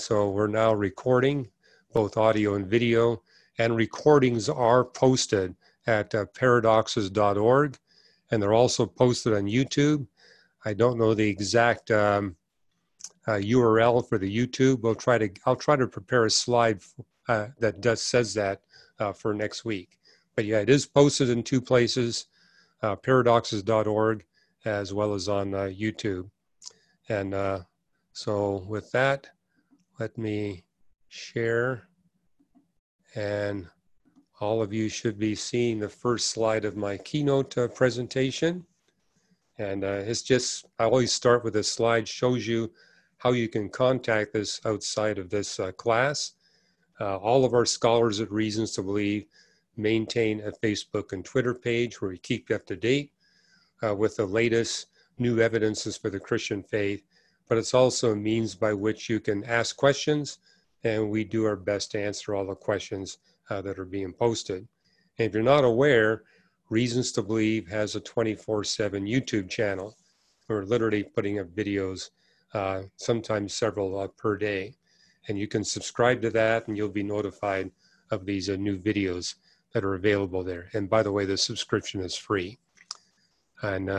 so we're now recording both audio and video, and recordings are posted at paradoxes.org, and they're also posted on YouTube. I don't know the exact URL for the YouTube. I'll try to prepare a slide that says that for next week. But yeah, it is posted in two places, paradoxes.org as well as on YouTube. And so with that, let me share, and all of you should be seeing the first slide of my keynote presentation. And it's just, I always start with this slide, shows you how you can contact us outside of this class. All of our scholars at Reasons to Believe maintain a Facebook and Twitter page where we keep you up to date with the latest new evidences for the Christian faith, but it's also a means by which you can ask questions, and we do our best to answer all the questions that are being posted. And if you're not aware, Reasons to Believe has a 24/7 YouTube channel. We're literally putting up videos, sometimes several per day. And you can subscribe to that and you'll be notified of these new videos that are available there. And by the way, the subscription is free. And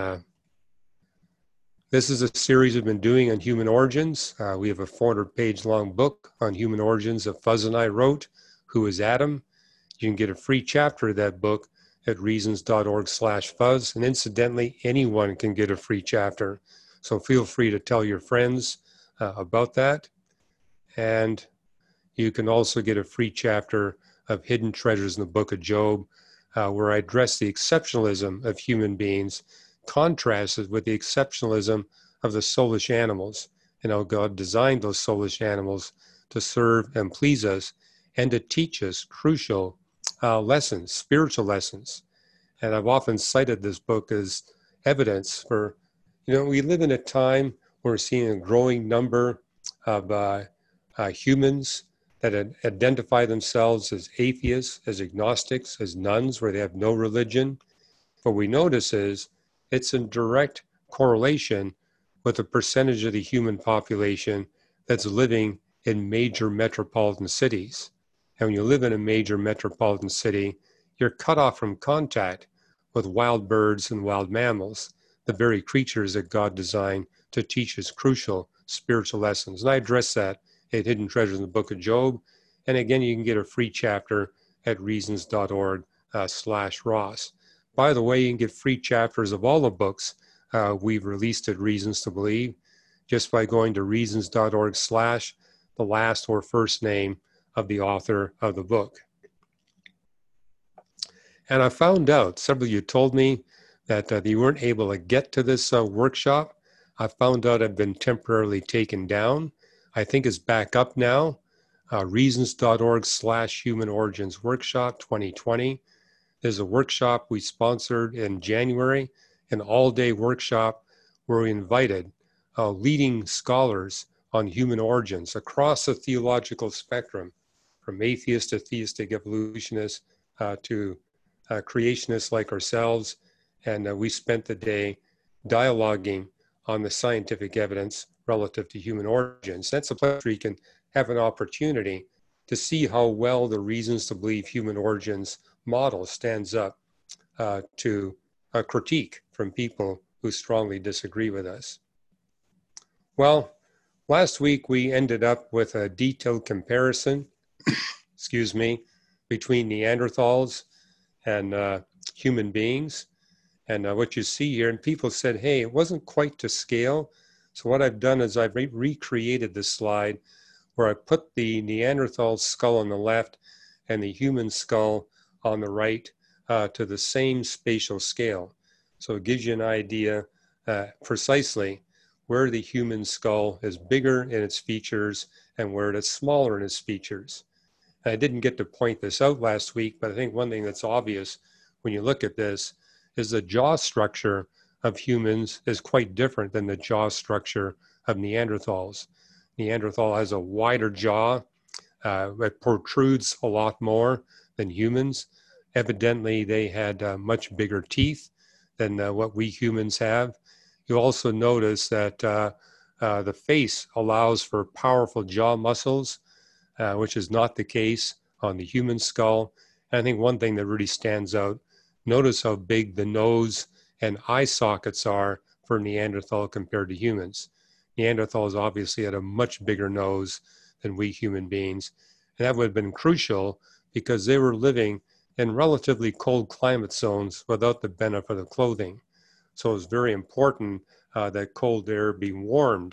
this is a series we've been doing on human origins. We have a 400-page long book on human origins that Fuzz and I wrote, Who is Adam? You can get a free chapter of that book at reasons.org/fuzz. And incidentally, anyone can get a free chapter. So feel free to tell your friends about that. And you can also get a free chapter of Hidden Treasures in the Book of Job, where I address the exceptionalism of human beings, contrasted with the exceptionalism of the soulish animals, and how God designed those soulish animals to serve and please us and to teach us crucial lessons, spiritual lessons. And I've often cited this book as evidence for, we live in a time where we're seeing a growing number of humans that identify themselves as atheists, as agnostics, as nuns, where they have no religion. What we notice is it's in direct correlation with the percentage of the human population that's living in major metropolitan cities. And when you live in a major metropolitan city, you're cut off from contact with wild birds and wild mammals, the very creatures that God designed to teach us crucial spiritual lessons. And I address that at Hidden Treasures in the Book of Job. And again, you can get a free chapter at reasons.org/Ross. By the way, you can get free chapters of all the books we've released at Reasons to Believe just by going to reasons.org/ the last or first name of the author of the book. And I found out, several of you told me that you weren't able to get to this workshop. I found out I've been temporarily taken down. I think it's back up now, reasons.org/Human Origins Workshop 2020. There's a workshop we sponsored in January, an all-day workshop where we invited leading scholars on human origins across the theological spectrum, from atheists to theistic evolutionists to creationists like ourselves. And we spent the day dialoguing on the scientific evidence relative to human origins. That's a place where you can have an opportunity to see how well the Reasons to Believe human origins model stands up to a critique from people who strongly disagree with us. Well, last week we ended up with a detailed comparison, excuse me, between Neanderthals and human beings. And what you see here, and people said, hey, it wasn't quite to scale. So what I've done is I've recreated this slide where I put the Neanderthal skull on the left and the human skull on the right to the same spatial scale. So it gives you an idea precisely where the human skull is bigger in its features and where it is smaller in its features. And I didn't get to point this out last week, but I think one thing that's obvious when you look at this is the jaw structure of humans is quite different than the jaw structure of Neanderthals. Neanderthal has a wider jaw. It protrudes a lot more than humans. Evidently, they had much bigger teeth than what we humans have. You also notice that the face allows for powerful jaw muscles, which is not the case on the human skull. And I think one thing that really stands out, notice how big the nose and eye sockets are for Neanderthal compared to humans. Neanderthals obviously had a much bigger nose than we human beings. And that would have been crucial because they were living in relatively cold climate zones without the benefit of clothing. So it's very important that cold air be warmed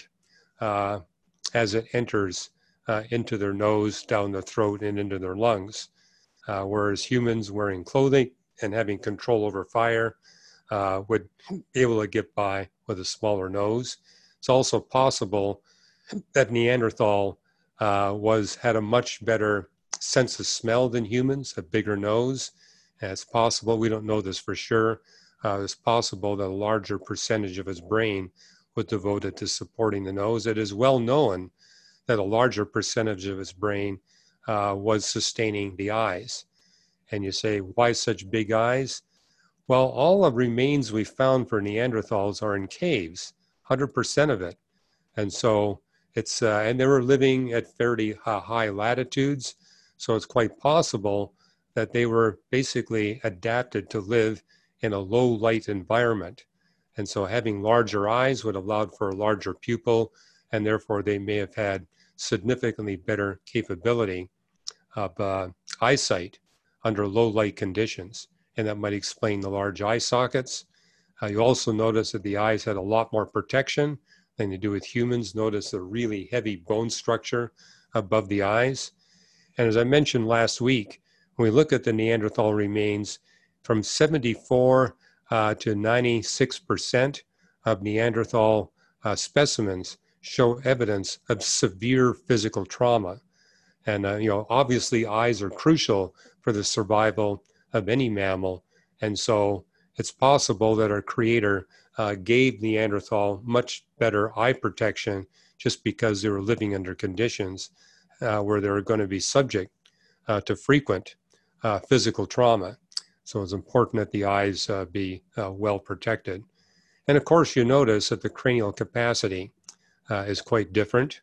as it enters into their nose, down the throat, and into their lungs. Whereas humans wearing clothing and having control over fire would be able to get by with a smaller nose. It's also possible that Neanderthal had a much better sense of smell than humans, a bigger nose. And it's possible, we don't know this for sure, it's possible that a larger percentage of his brain was devoted to supporting the nose. It is well known that a larger percentage of his brain was sustaining the eyes. And you say, why such big eyes? Well, all the remains we found for Neanderthals are in caves, 100% of it. And so it's, and they were living at fairly high latitudes. So it's quite possible that they were basically adapted to live in a low light environment. And so having larger eyes would have allowed for a larger pupil, and therefore they may have had significantly better capability of eyesight under low light conditions. And that might explain the large eye sockets. You also notice that the eyes had a lot more protection than they do with humans. Notice the really heavy bone structure above the eyes. And as I mentioned last week, when we look at the Neanderthal remains, from 74 to 96% of Neanderthal specimens show evidence of severe physical trauma. And obviously eyes are crucial for the survival of any mammal. And so it's possible that our creator gave Neanderthal much better eye protection just because they were living under conditions where they were going to be subject to frequent physical trauma. So it's important that the eyes be well protected. And of course, you notice that the cranial capacity is quite different.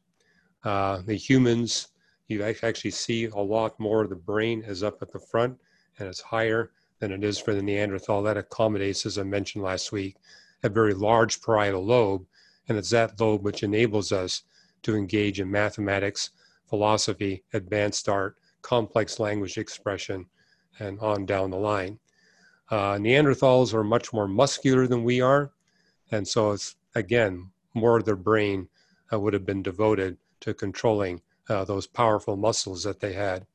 The humans, you actually see a lot more of the brain is up at the front and it's higher than it is for the Neanderthal. That accommodates, as I mentioned last week, a very large parietal lobe. And it's that lobe which enables us to engage in mathematics, philosophy, advanced art, complex language expression, and on down the line. Neanderthals are much more muscular than we are. And so it's, again, more of their brain would have been devoted to controlling those powerful muscles that they had.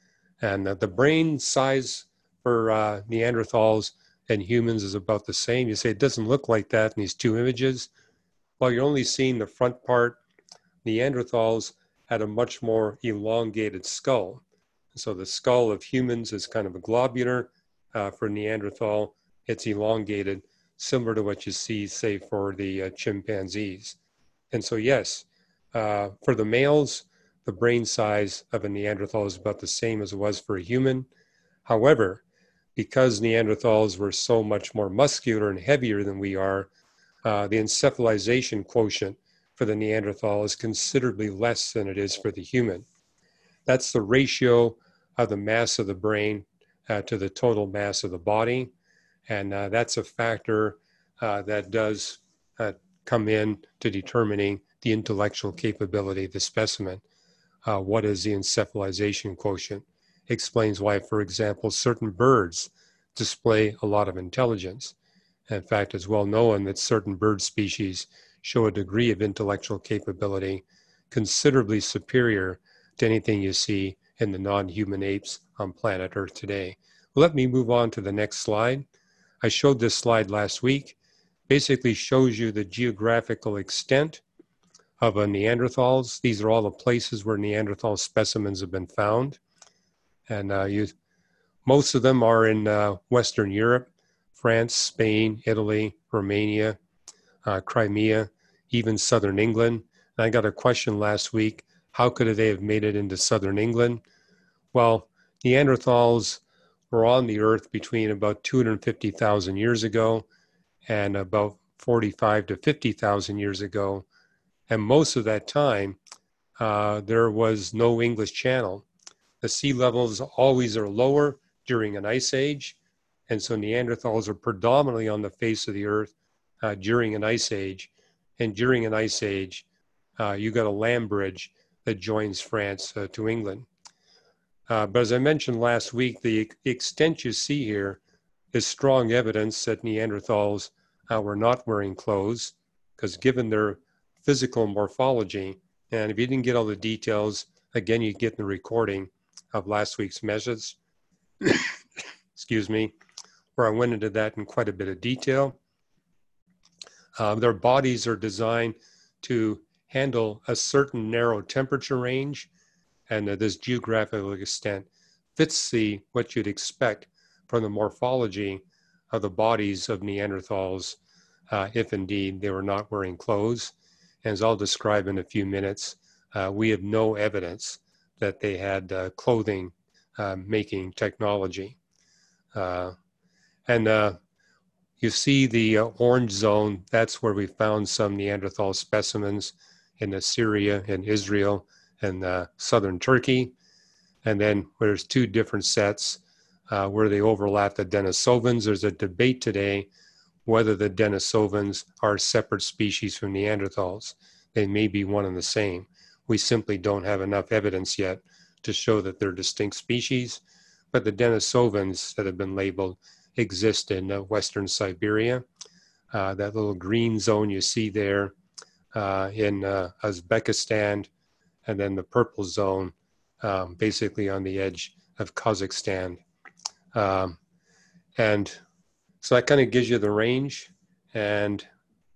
And the brain size for Neanderthals and humans is about the same. You say it doesn't look like that in these two images. Well, you're only seeing the front part. Neanderthals had a much more elongated skull. So the skull of humans is kind of a globular. For Neanderthal, it's elongated, similar to what you see, say, for the chimpanzees. And so, yes, for the males, the brain size of a Neanderthal is about the same as it was for a human. However, because Neanderthals were so much more muscular and heavier than we are, the encephalization quotient for the Neanderthal is considerably less than it is for the human. That's the ratio of the mass of the brain to the total mass of the body. And that's a factor that does come in to determining the intellectual capability of the specimen. What is the encephalization quotient? Explains why, for example, certain birds display a lot of intelligence. In fact, it's well known that certain bird species show a degree of intellectual capability considerably superior to anything you see in the non-human apes on planet Earth today. Well, let me move on to the next slide. I showed this slide last week. Basically shows you the geographical extent of Neanderthals. These are all the places where Neanderthal specimens have been found. And most of them are in Western Europe, France, Spain, Italy, Romania, Crimea, even Southern England. And I got a question last week, how could they have made it into Southern England? Well, Neanderthals were on the Earth between about 250,000 years ago and about 45 to 50,000 years ago. And most of that time, there was no English Channel. The sea levels always are lower during an ice age. And so Neanderthals are predominantly on the face of the earth during an ice age. And during an ice age, you got a land bridge that joins France to England. But as I mentioned last week, the extent you see here is strong evidence that Neanderthals were not wearing clothes, because given their physical morphology, and if you didn't get all the details, again, you get the recording of last week's message, excuse me, where I went into that in quite a bit of detail. Their bodies are designed to handle a certain narrow temperature range, and this geographical extent fits what you'd expect from the morphology of the bodies of Neanderthals, if indeed they were not wearing clothes. And as I'll describe in a few minutes, we have no evidence that they had clothing making technology. You see the orange zone, that's where we found some Neanderthal specimens in Syria and Israel and southern Turkey. And then there's two different sets where they overlap the Denisovans. There's a debate today whether the Denisovans are a separate species from Neanderthals. They may be one and the same. We simply don't have enough evidence yet to show that they're distinct species, but the Denisovans that have been labeled exist in Western Siberia. That little green zone you see there in Uzbekistan, and then the purple zone basically on the edge of Kazakhstan. And so that kind of gives you the range. And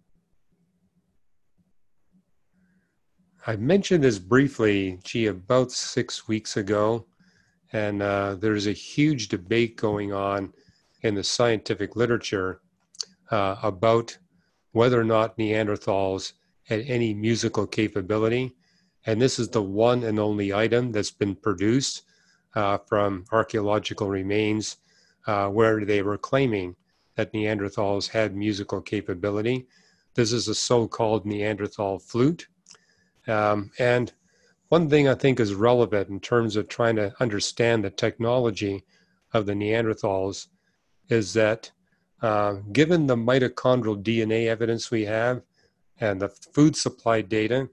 I mentioned this briefly, about 6 weeks ago, and there's a huge debate going on in the scientific literature about whether or not Neanderthals had any musical capability. And this is the one and only item that's been produced from archaeological remains where they were claiming that Neanderthals had musical capability. This is a so-called Neanderthal flute. And one thing I think is relevant in terms of trying to understand the technology of the Neanderthals is that given the mitochondrial DNA evidence we have and the food supply data,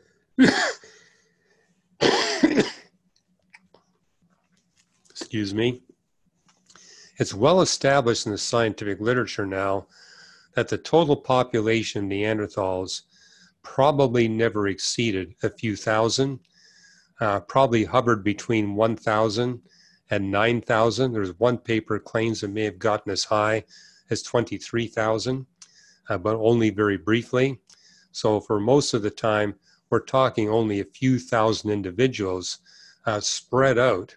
excuse me, it's well established in the scientific literature now that the total population of Neanderthals probably never exceeded a few thousand, probably hovered between 1,000 and 9,000. There's one paper claims it may have gotten as high as 23,000, but only very briefly. So for most of the time, we're talking only a few thousand individuals spread out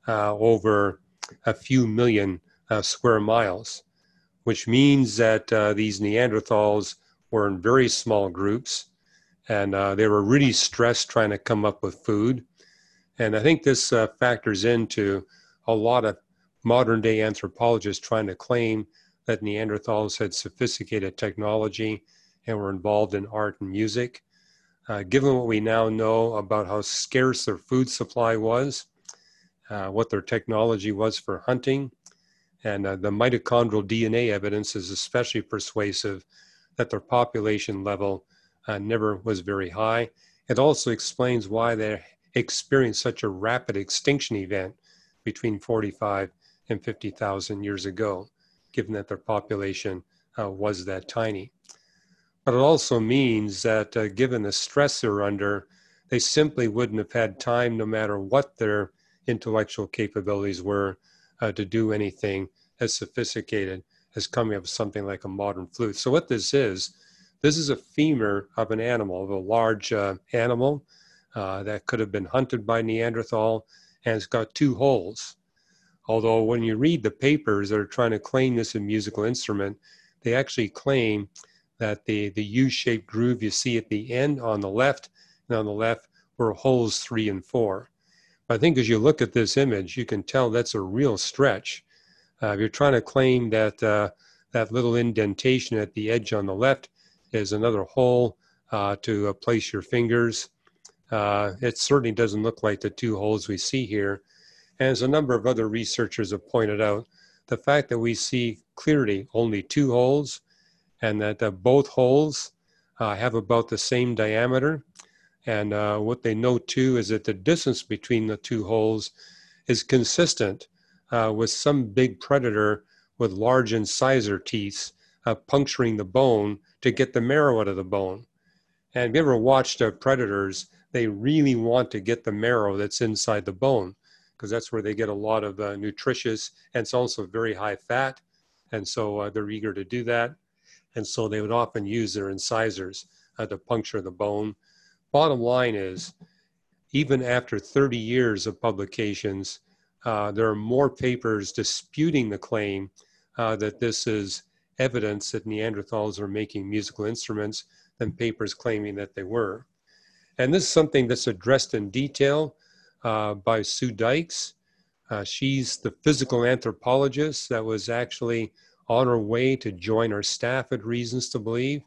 over a few million square miles, which means that these Neanderthals were in very small groups, and they were really stressed trying to come up with food. And I think this factors into a lot of modern day anthropologists trying to claim that Neanderthals had sophisticated technology and were involved in art and music. Given what we now know about how scarce their food supply was, what their technology was for hunting, and the mitochondrial DNA evidence is especially persuasive that their population level never was very high. It also explains why they experienced such a rapid extinction event between 45 and 50,000 years ago, given that their population was that tiny. But it also means that given the stress they're under, they simply wouldn't have had time, no matter what their intellectual capabilities were, to do anything as sophisticated as coming up with something like a modern flute. So what this is a femur of an animal, of a large animal that could have been hunted by Neanderthal, and it's got two holes. Although when you read the papers that are trying to claim this a musical instrument, they actually claim that the U-shaped groove you see at the end on the left and on the left were holes 3 and 4. But I think as you look at this image, you can tell that's a real stretch. If you're trying to claim that that little indentation at the edge on the left is another hole to place your fingers. It certainly doesn't look like the two holes we see here. And as a number of other researchers have pointed out, the fact that we see clearly only two holes and that both holes have about the same diameter. And what they know too is that the distance between the two holes is consistent with some big predator with large incisor teeth puncturing the bone to get the marrow out of the bone. And if you ever watched predators, they really want to get the marrow that's inside the bone because that's where they get a lot of nutritious, and it's also very high fat. And so they're eager to do that. And so they would often use their incisors to puncture the bone. Bottom line is, even after 30 years of publications, there are more papers disputing the claim that this is evidence that Neanderthals are making musical instruments than papers claiming that they were. And this is something that's addressed in detail by Sue Dykes. She's the physical anthropologist that was actually on her way to join our staff at Reasons to Believe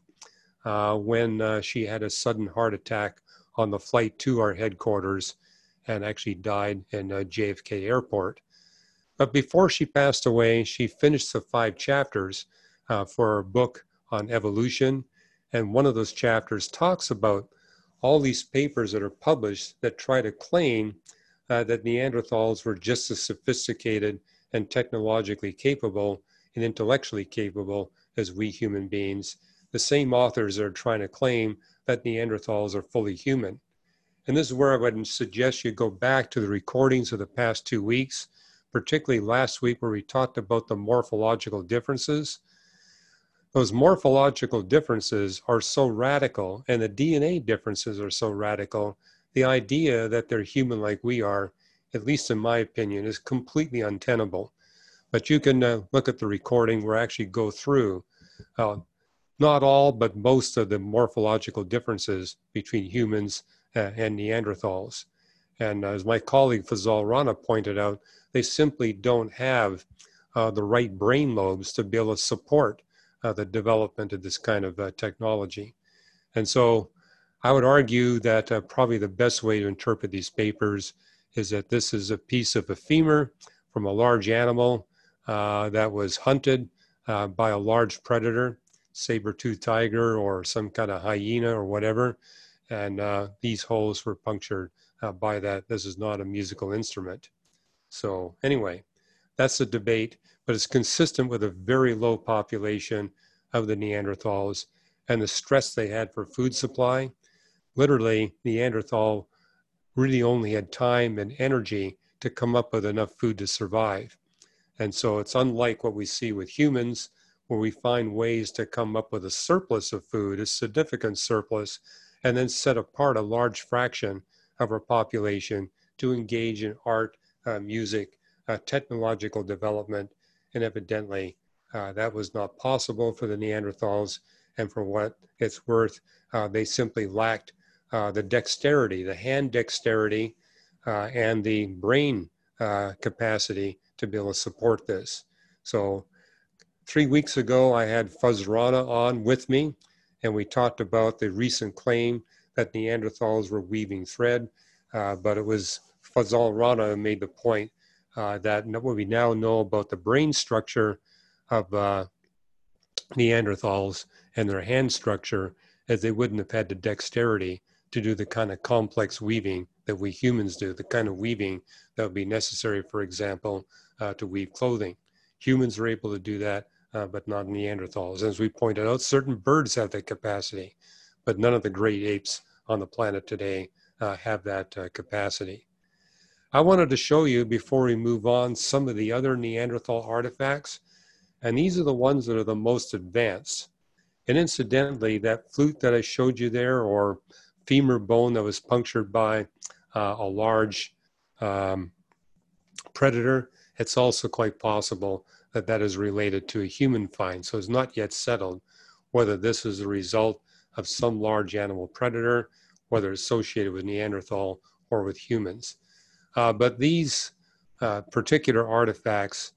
when she had a sudden heart attack on the flight to our headquarters and actually died in JFK Airport. But before she passed away, she finished the 5 chapters for her book on evolution. And one of those chapters talks about all these papers that are published that try to claim that Neanderthals were just as sophisticated and technologically capable and intellectually capable as we human beings. The same authors are trying to claim that Neanderthals are fully human. And this is where I would suggest you go back to the recordings of the past 2 weeks, particularly last week where we talked about the morphological differences. Those morphological differences are so radical, and the DNA differences are so radical, the idea that they're human like we are, at least in my opinion, is completely untenable. But you can look at the recording where I actually go through not all, but most of the morphological differences between humans and Neanderthals. And as my colleague Fazal Rana pointed out, they simply don't have the right brain lobes to be able to support the development of this kind of technology. And so I would argue that probably the best way to interpret these papers is that this is a piece of a femur from a large animal that was hunted by a large predator, saber-toothed tiger or some kind of hyena or whatever. And these holes were punctured by that. This is not a musical instrument. So anyway, that's the debate, but it's consistent with a very low population of the Neanderthals and the stress they had for food supply. Literally, Neanderthal really only had time and energy to come up with enough food to survive. And so it's unlike what we see with humans, where we find ways to come up with a surplus of food, a significant surplus, and then set apart a large fraction of our population to engage in art, music, technological development, and evidently that was not possible for the Neanderthals, and for what it's worth, they simply lacked the dexterity, the hand dexterity, and the brain capacity to be able to support this. So 3 weeks ago, I had Fuz Rana on with me, and we talked about the recent claim that Neanderthals were weaving thread, but it was Fazal Rana who made the point that what we now know about the brain structure of Neanderthals and their hand structure, as they wouldn't have had the dexterity to do the kind of complex weaving that we humans do, the kind of weaving that would be necessary, for example, to weave clothing. Humans are able to do that, but not Neanderthals. As we pointed out, certain birds have that capacity, but none of the great apes on the planet today have that capacity. I wanted to show you, before we move on, some of the other Neanderthal artifacts, and these are the ones that are the most advanced. And incidentally, that flute that I showed you there, or femur bone that was punctured by a large predator, it's also quite possible that that is related to a human find. So it's not yet settled whether this is a result of some large animal predator, whether associated with Neanderthal or with humans. But these particular artifacts,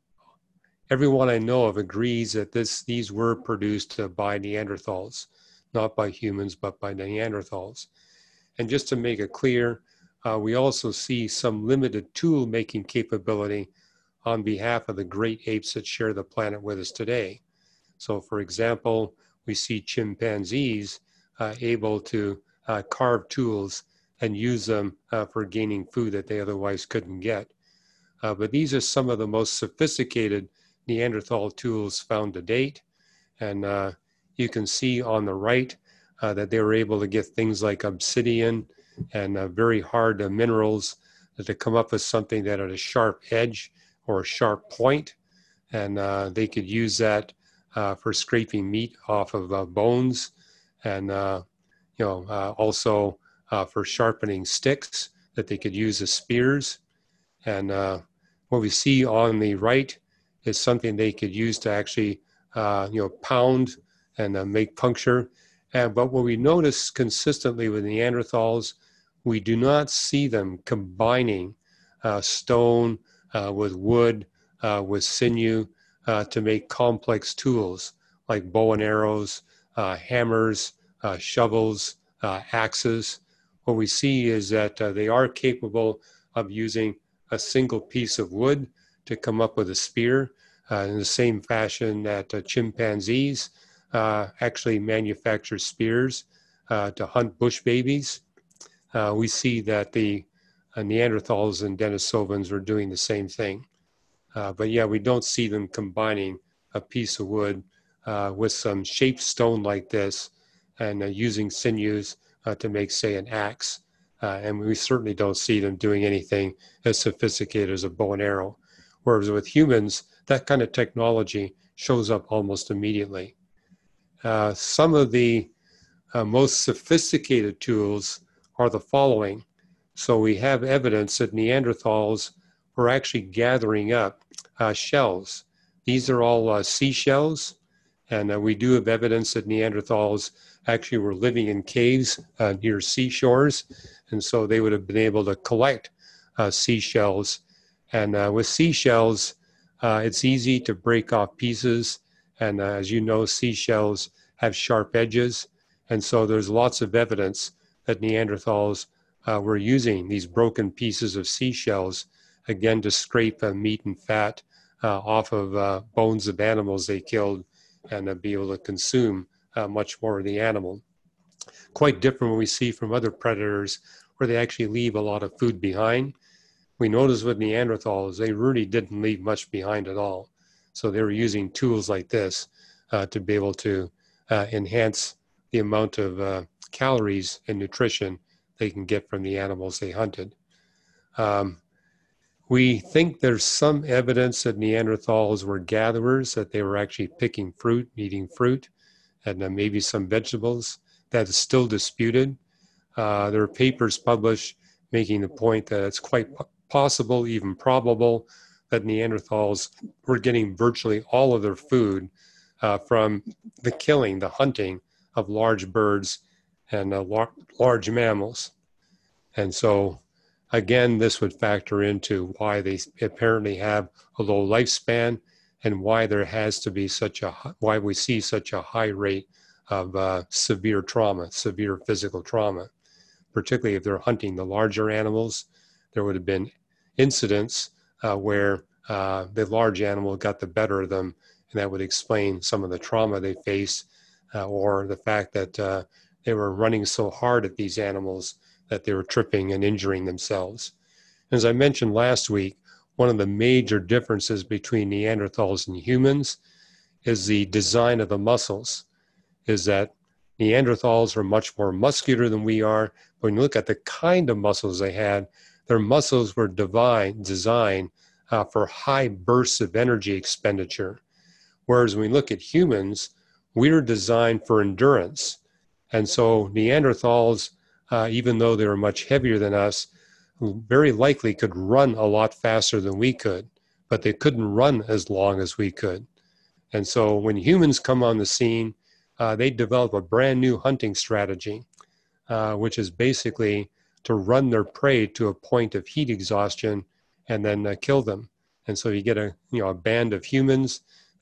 everyone I know of agrees that these were produced by Neanderthals. not by humans, but by Neanderthals. And just to make it clear, we also see some limited tool making capability on behalf of the great apes that share the planet with us today. So for example, we see chimpanzees able to carve tools and use them for gaining food that they otherwise couldn't get. But these are some of the most sophisticated Neanderthal tools found to date. And you can see on the right that they were able to get things like obsidian and very hard minerals to come up with something that had a sharp edge or a sharp point. And they could use that for scraping meat off of bones, and also for sharpening sticks that they could use as spears. And what we see on the right is something they could use to actually pound and make puncture. But what we notice consistently with Neanderthals, we do not see them combining stone with wood, with sinew, to make complex tools like bow and arrows, hammers, shovels, axes. What we see is that they are capable of using a single piece of wood to come up with a spear, in the same fashion that chimpanzees actually manufacture spears to hunt bush babies. We see that the Neanderthals and Denisovans were doing the same thing. But yeah, we don't see them combining a piece of wood with some shaped stone like this and using sinews to make, say, an axe. And we certainly don't see them doing anything as sophisticated as a bow and arrow. Whereas with humans, that kind of technology shows up almost immediately. Some of the most sophisticated tools are the following. So we have evidence that Neanderthals were actually gathering up shells. These are all seashells, and we do have evidence that Neanderthals actually were living in caves near seashores, and so they would have been able to collect seashells. And with seashells, it's easy to break off pieces, and as you know, seashells have sharp edges, and so there's lots of evidence that Neanderthals were using these broken pieces of seashells, again, to scrape meat and fat off of bones of animals they killed and be able to consume much more of the animal. Quite different what we see from other predators where they actually leave a lot of food behind. We notice with Neanderthals, they really didn't leave much behind at all. So they were using tools like this to be able to enhance the amount of calories and nutrition they can get from the animals they hunted. We think there's some evidence that Neanderthals were gatherers, that they were actually picking fruit, eating fruit, and maybe some vegetables. That is still disputed. There are papers published making the point that it's quite possible, even probable, that Neanderthals were getting virtually all of their food from the killing, the hunting of large birds and large mammals. And so, again, this would factor into why they apparently have a low lifespan and why there has to be why we see such a high rate of severe trauma, severe physical trauma. Particularly if they're hunting the larger animals, there would have been incidents where the large animal got the better of them, and that would explain some of the trauma they faced, or the fact that they were running so hard at these animals that they were tripping and injuring themselves. As I mentioned last week, one of the major differences between Neanderthals and humans is the design of the muscles, is that Neanderthals are much more muscular than we are. When you look at the kind of muscles they had, their muscles were designed for high bursts of energy expenditure. Whereas when we look at humans, we're designed for endurance. And so Neanderthals, even though they were much heavier than us, very likely could run a lot faster than we could, but they couldn't run as long as we could. And so when humans come on the scene, they develop a brand new hunting strategy, which is basically to run their prey to a point of heat exhaustion and then kill them. And so you get a band of humans.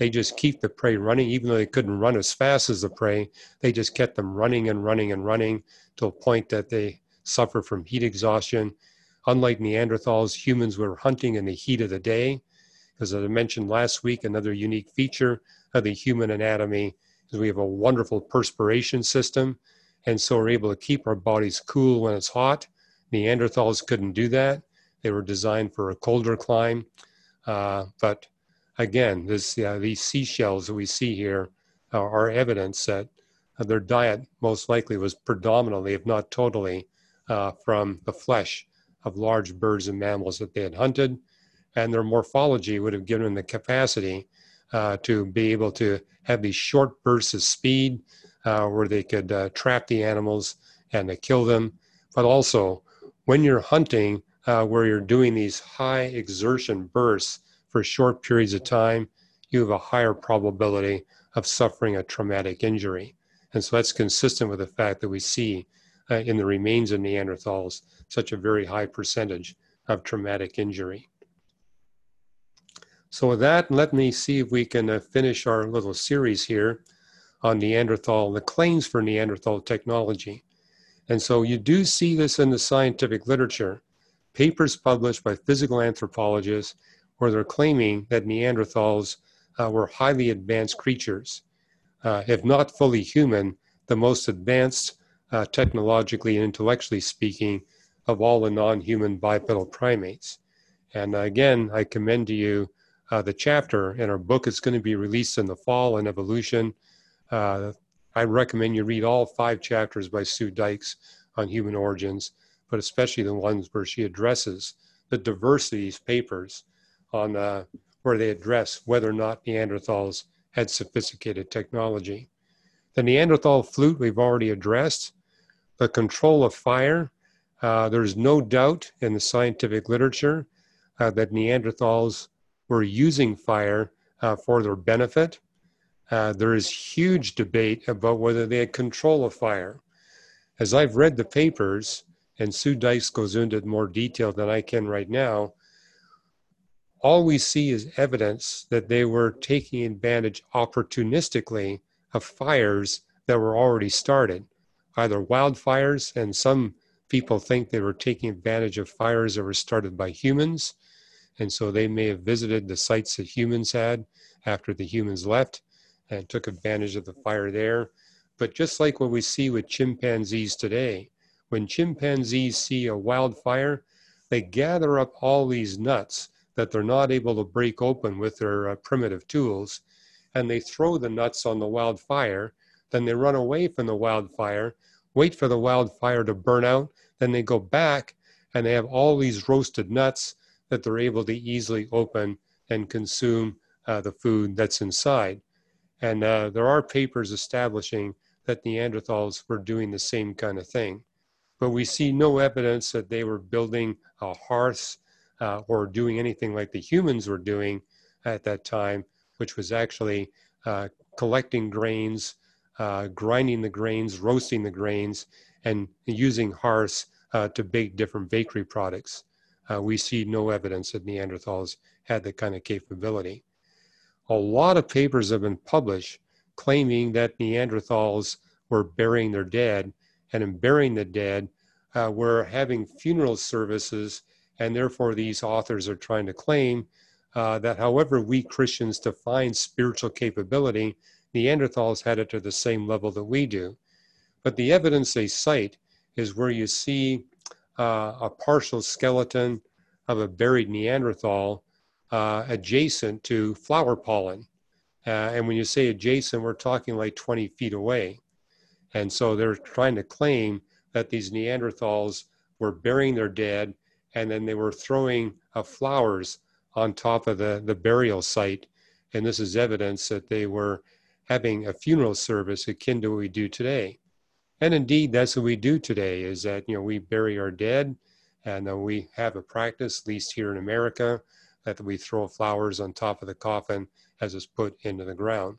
they just keep the prey running, even though they couldn't run as fast as the prey. They just kept them running and running and running to a point that they suffer from heat exhaustion. Unlike Neanderthals, humans were hunting in the heat of the day. As I mentioned last week, another unique feature of the human anatomy is we have a wonderful perspiration system. And so we're able to keep our bodies cool when it's hot. Neanderthals couldn't do that. They were designed for a colder climate. But again, these seashells that we see here are evidence that their diet most likely was predominantly, if not totally, from the flesh of large birds and mammals that they had hunted. And their morphology would have given them the capacity to be able to have these short bursts of speed where they could trap the animals and kill them. But also, when you're hunting, where you're doing these high exertion bursts for short periods of time, you have a higher probability of suffering a traumatic injury. And so that's consistent with the fact that we see in the remains of Neanderthals such a very high percentage of traumatic injury. So with that, let me see if we can finish our little series here on Neanderthal, the claims for Neanderthal technology. And so you do see this in the scientific literature, papers published by physical anthropologists where they're claiming that Neanderthals were highly advanced creatures. If not fully human, the most advanced technologically and intellectually speaking of all the non-human bipedal primates. And again, I commend to you the chapter in our book. It's going to be released in the fall on evolution. I recommend you read all 5 chapters by Sue Dykes on human origins, but especially the ones where she addresses the diversity of these papers on where they address whether or not Neanderthals had sophisticated technology. The Neanderthal flute we've already addressed. The control of fire. There's no doubt in the scientific literature that Neanderthals were using fire for their benefit. There is huge debate about whether they had control of fire. As I've read the papers, and Sue Dykes goes into more detail than I can right now, all we see is evidence that they were taking advantage opportunistically of fires that were already started, either wildfires, and some people think they were taking advantage of fires that were started by humans. And so they may have visited the sites that humans had after the humans left and took advantage of the fire there. But just like what we see with chimpanzees today, when chimpanzees see a wildfire, they gather up all these nuts that they're not able to break open with their primitive tools, and they throw the nuts on the wildfire. Then they run away from the wildfire, wait for the wildfire to burn out, then they go back and they have all these roasted nuts that they're able to easily open and consume the food that's inside. And there are papers establishing that Neanderthals were doing the same kind of thing. But we see no evidence that they were building hearths or doing anything like the humans were doing at that time, which was actually collecting grains, grinding the grains, roasting the grains, and using hearths to bake different bakery products. We see no evidence that Neanderthals had that kind of capability. A lot of papers have been published claiming that Neanderthals were burying their dead, and in burying the dead, were having funeral services, and therefore these authors are trying to claim that however we Christians define spiritual capability, Neanderthals had it to the same level that we do. But the evidence they cite is where you see a partial skeleton of a buried Neanderthal adjacent to flower pollen. And when you say adjacent, we're talking like 20 feet away. And so they're trying to claim that these Neanderthals were burying their dead, and then they were throwing flowers on top of the burial site. And this is evidence that they were having a funeral service akin to what we do today. And indeed, that's what we do today, is that, we bury our dead, and we have a practice, at least here in America, that we throw flowers on top of the coffin as it's put into the ground.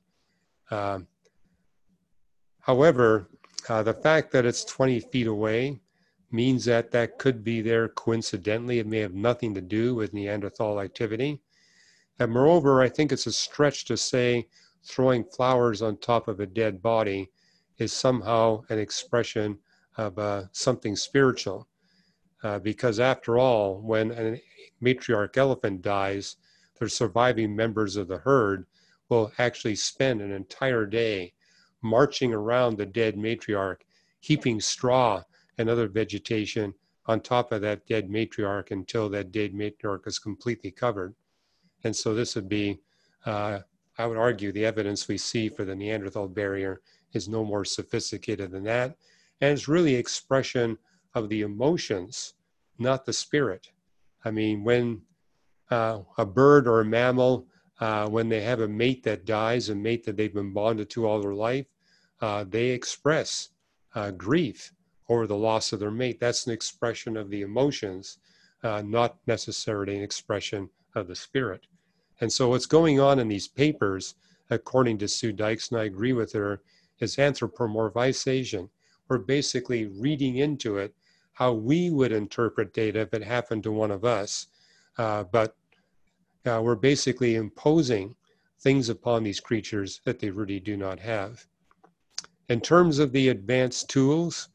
However, the fact that it's 20 feet away means that that could be there coincidentally. It may have nothing to do with Neanderthal activity. And moreover, I think it's a stretch to say throwing flowers on top of a dead body is somehow an expression of something spiritual. Because after all, when a matriarch elephant dies, the surviving members of the herd will actually spend an entire day marching around the dead matriarch, heaping straw and other vegetation on top of that dead matriarch until that dead matriarch is completely covered. And so this would be, I would argue, the evidence we see for the Neanderthal barrier is no more sophisticated than that. And it's really expression of the emotions, not the spirit. I mean, when a bird or a mammal, when they have a mate that dies, a mate that they've been bonded to all their life, they express grief over the loss of their mate. That's an expression of the emotions, not necessarily an expression of the spirit. And so what's going on in these papers, according to Sue Dykes, and I agree with her, is anthropomorphization. We're basically reading into it how we would interpret data if it happened to one of us. But we're basically imposing things upon these creatures that they really do not have. In terms of the advanced tools,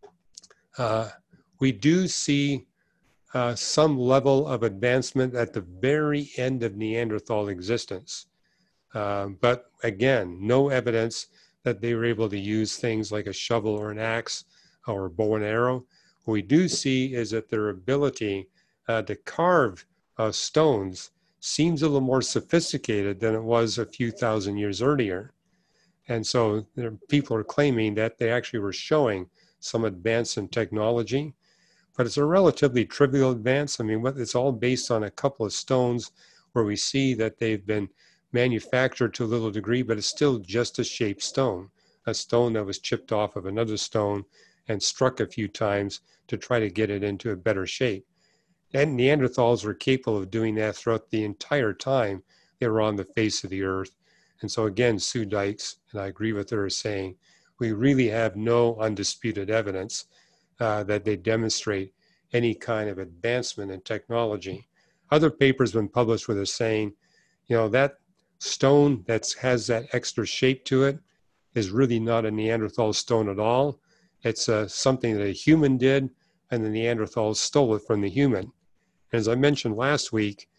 we do see some level of advancement at the very end of Neanderthal existence. But again, no evidence that they were able to use things like a shovel or an axe or a bow and arrow. What we do see is that their ability to carve stones seems a little more sophisticated than it was a few thousand years earlier. And so people are claiming that they actually were showing some advance in technology, but it's a relatively trivial advance. I mean, it's all based on a couple of stones where we see that they've been manufactured to a little degree, but it's still just a shaped stone, a stone that was chipped off of another stone and struck a few times to try to get it into a better shape. And Neanderthals were capable of doing that throughout the entire time they were on the face of the earth. And so again, Sue Dykes, and I agree with her, is saying we really have no undisputed evidence that they demonstrate any kind of advancement in technology. Other papers have been published where they're saying, you know, that stone that has that extra shape to it is really not a Neanderthal stone at all. It's something that a human did, and the Neanderthals stole it from the human. As I mentioned last week,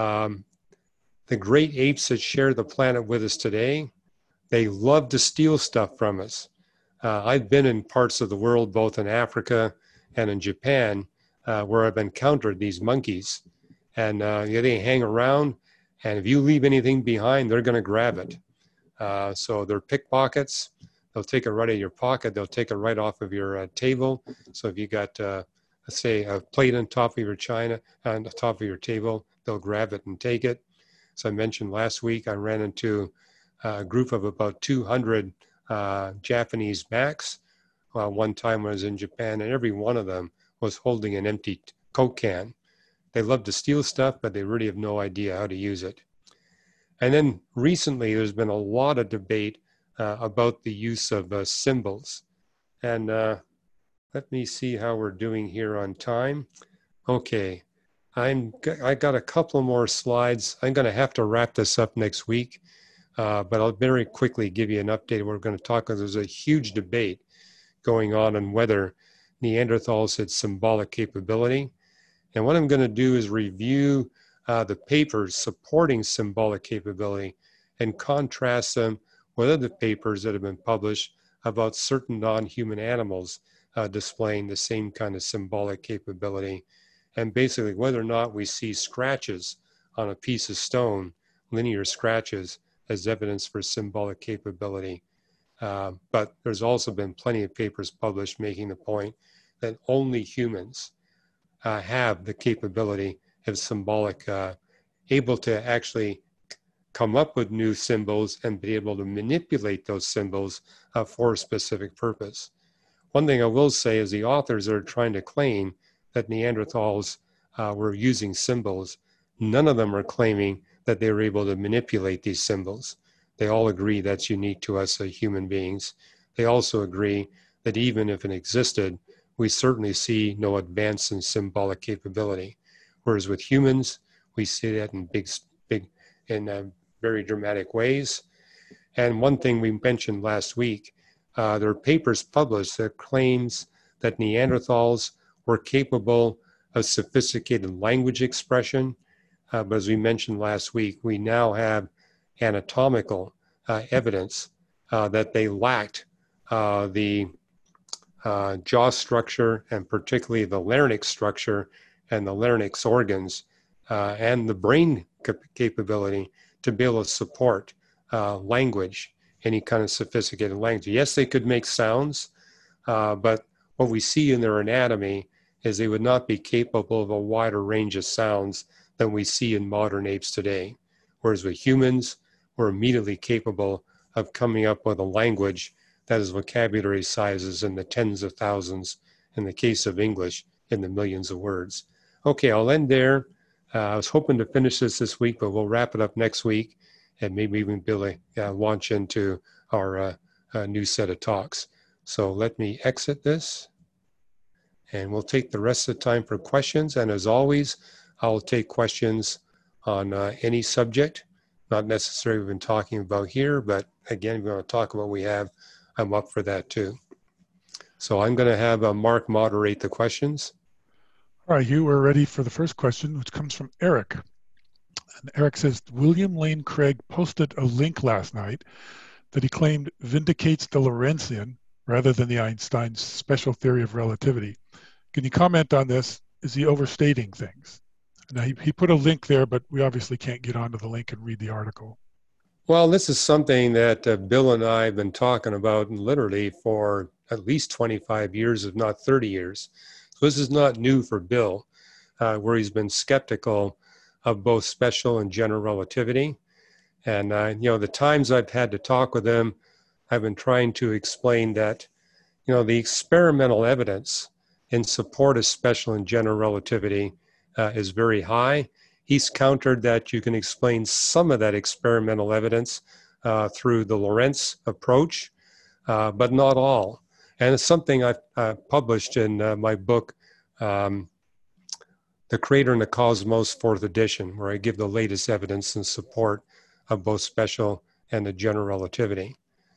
the great apes that share the planet with us today, they love to steal stuff from us. I've been in parts of the world, both in Africa and in Japan, where I've encountered these monkeys. And they hang around, and if you leave anything behind, they're going to grab it. So they're pickpockets. They'll take it right out of your pocket. They'll take it right off of your table. So if you got, let's say, a plate on top of your china, on the top of your table, they'll grab it and take it. So I mentioned last week, I ran into a group of about 200 Japanese Macs one time when I was in Japan, and every one of them was holding an empty Coke can. They love to steal stuff, but they really have no idea how to use it. And then recently, there's been a lot of debate about the use of symbols. And let me see how we're doing here on time. Okay, I got a couple more slides. I'm going to have to wrap this up next week, but I'll very quickly give you an update. We're going to talk, because there's a huge debate going on whether Neanderthals had symbolic capability. And what I'm going to do is review the papers supporting symbolic capability and contrast them with other papers that have been published about certain non-human animals displaying the same kind of symbolic capability, and basically whether or not we see scratches on a piece of stone, linear scratches, as evidence for symbolic capability. But there's also been plenty of papers published making the point that only humans have the capability of symbolic, able to actually come up with new symbols and be able to manipulate those symbols for a specific purpose. One thing I will say is the authors that are trying to claim that Neanderthals were using symbols, none of them are claiming that they were able to manipulate these symbols. They all agree that's unique to us as human beings. They also agree that even if it existed, we certainly see no advance in symbolic capability. Whereas with humans, we see that in big in very dramatic ways. And one thing we mentioned last week, there are papers published that claims that Neanderthals were capable of sophisticated language expression. But as we mentioned last week, we now have anatomical evidence that they lacked the jaw structure, and particularly the larynx structure and the larynx organs and the brain capability to be able to support language, any kind of sophisticated language. Yes, they could make sounds, but what we see in their anatomy is they would not be capable of a wider range of sounds than we see in modern apes today. Whereas with humans, we're immediately capable of coming up with a language that is vocabulary sizes in the tens of thousands, in the case of English, in the millions of words. Okay, I'll end there. I was hoping to finish this week, but we'll wrap it up next week, and maybe even be able to launch into our new set of talks. So let me exit this, and we'll take the rest of the time for questions. And as always, I'll take questions on any subject, not necessarily we've been talking about here, but again, if we want to talk about what we have, I'm up for that too. So I'm going to have Mark moderate the questions. All right, Hugh, we're ready for the first question, which comes from Eric. And Eric says, William Lane Craig posted a link last night that he claimed vindicates the Lorentzian rather than the Einstein special theory of relativity. Can you comment on this? Is he overstating things? Now, he put a link there, but we obviously can't get onto the link and read the article. Well, this is something that Bill and I have been talking about literally for at least 25 years, if not 30 years. So this is not new for Bill, where he's been skeptical of both special and general relativity. And, the times I've had to talk with him, I've been trying to explain that, the experimental evidence in support of special and general relativity is very high. He's countered that you can explain some of that experimental evidence through the Lorentz approach, but not all. And it's something I've published in my book, The Creator and the Cosmos, 4th edition, where I give the latest evidence in support of both special and the general relativity.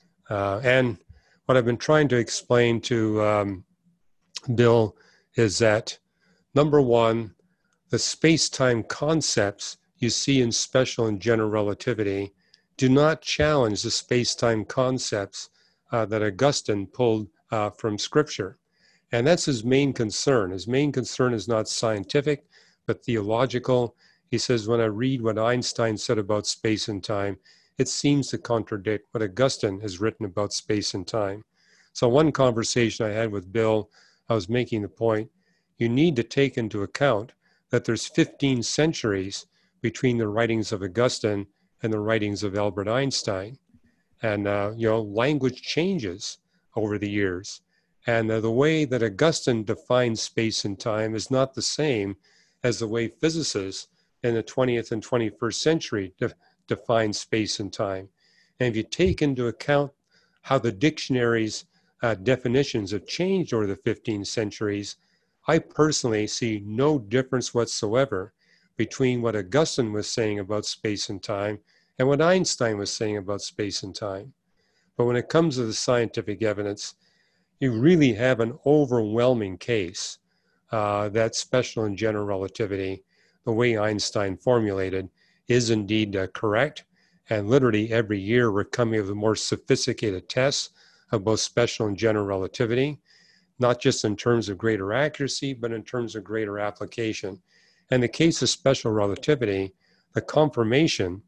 And what I've been trying to explain to Bill is that, number one, the space-time concepts you see in special and general relativity do not challenge the space-time concepts that Augustine pulled from Scripture. And that's his main concern. His main concern is not scientific, but theological. He says, when I read what Einstein said about space and time, it seems to contradict what Augustine has written about space and time. So one conversation I had with Bill, I was making the point, you need to take into account that there's 15 centuries between the writings of Augustine and the writings of Albert Einstein. And, language changes over the years. And the way that Augustine defines space and time is not the same as the way physicists in the 20th and 21st century define space and time. And if you take into account how the dictionary's definitions have changed over the 15 centuries, I personally see no difference whatsoever between what Augustine was saying about space and time and what Einstein was saying about space and time. But when it comes to the scientific evidence, you really have an overwhelming case that special and general relativity, the way Einstein formulated, is indeed correct. And literally every year we're coming with more sophisticated tests of both special and general relativity, not just in terms of greater accuracy, but in terms of greater application. In the case of special relativity, the confirmation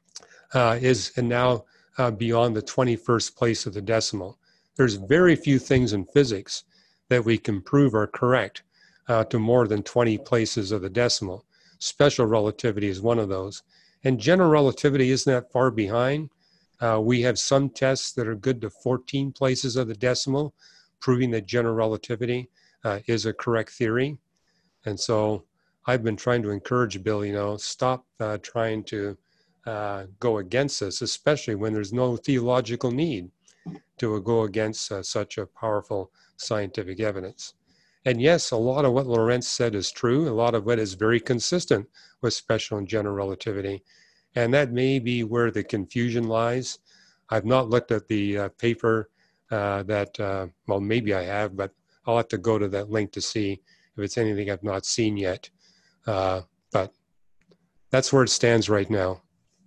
is now beyond the 21st place of the decimal. There's very few things in physics that we can prove are correct to more than 20 places of the decimal. Special relativity is one of those. And general relativity isn't that far behind. We have some tests that are good to 14 places of the decimal, proving that general relativity is a correct theory. And so I've been trying to encourage Bill, stop trying to go against this, especially when there's no theological need to go against such a powerful scientific evidence. And yes, a lot of what Lorentz said is true. A lot of it is very consistent with special and general relativity. And that may be where the confusion lies. I've not looked at the paper well, maybe I have, but I'll have to go to that link to see if it's anything I've not seen yet. But that's where it stands right now.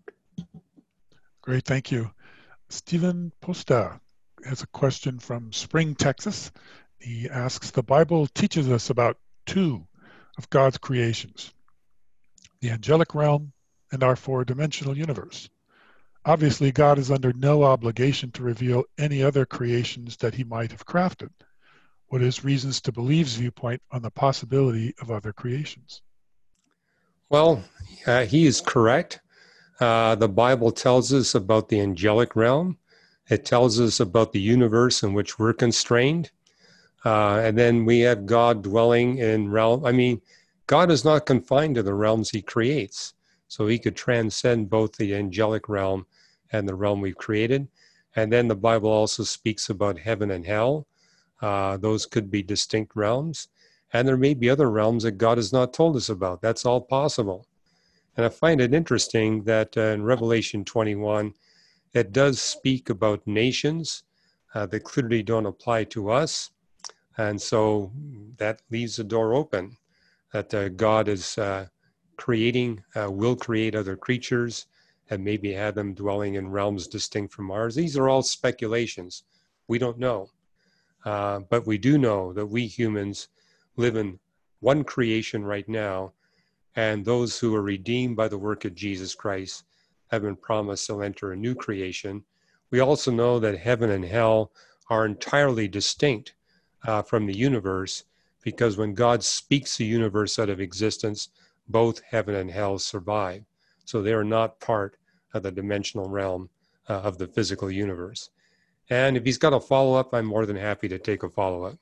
Great, thank you. Stephen Posta has a question from Spring, Texas. He asks, the Bible teaches us about two of God's creations, the angelic realm and our four-dimensional universe. Obviously, God is under no obligation to reveal any other creations that he might have crafted. What is reasons to believe's viewpoint on the possibility of other creations? Well, he is correct. The Bible tells us about the angelic realm. It tells us about the universe in which we're constrained. And then we have God dwelling in realm. I mean, God is not confined to the realms he creates. So he could transcend both the angelic realm and the realm we've created. And then the Bible also speaks about heaven and hell. Those could be distinct realms. And there may be other realms that God has not told us about. That's all possible. And I find it interesting that in Revelation 21, it does speak about nations that clearly don't apply to us. And so that leaves the door open that God is creating, will create other creatures and maybe have them dwelling in realms distinct from ours. These are all speculations. We don't know. But we do know that we humans live in one creation right now, and those who are redeemed by the work of Jesus Christ have been promised they'll enter a new creation. We also know that heaven and hell are entirely distinct from the universe, because when God speaks the universe out of existence, both heaven and hell survive. So they are not part of the dimensional realm of the physical universe. And if he's got a follow-up, I'm more than happy to take a follow-up.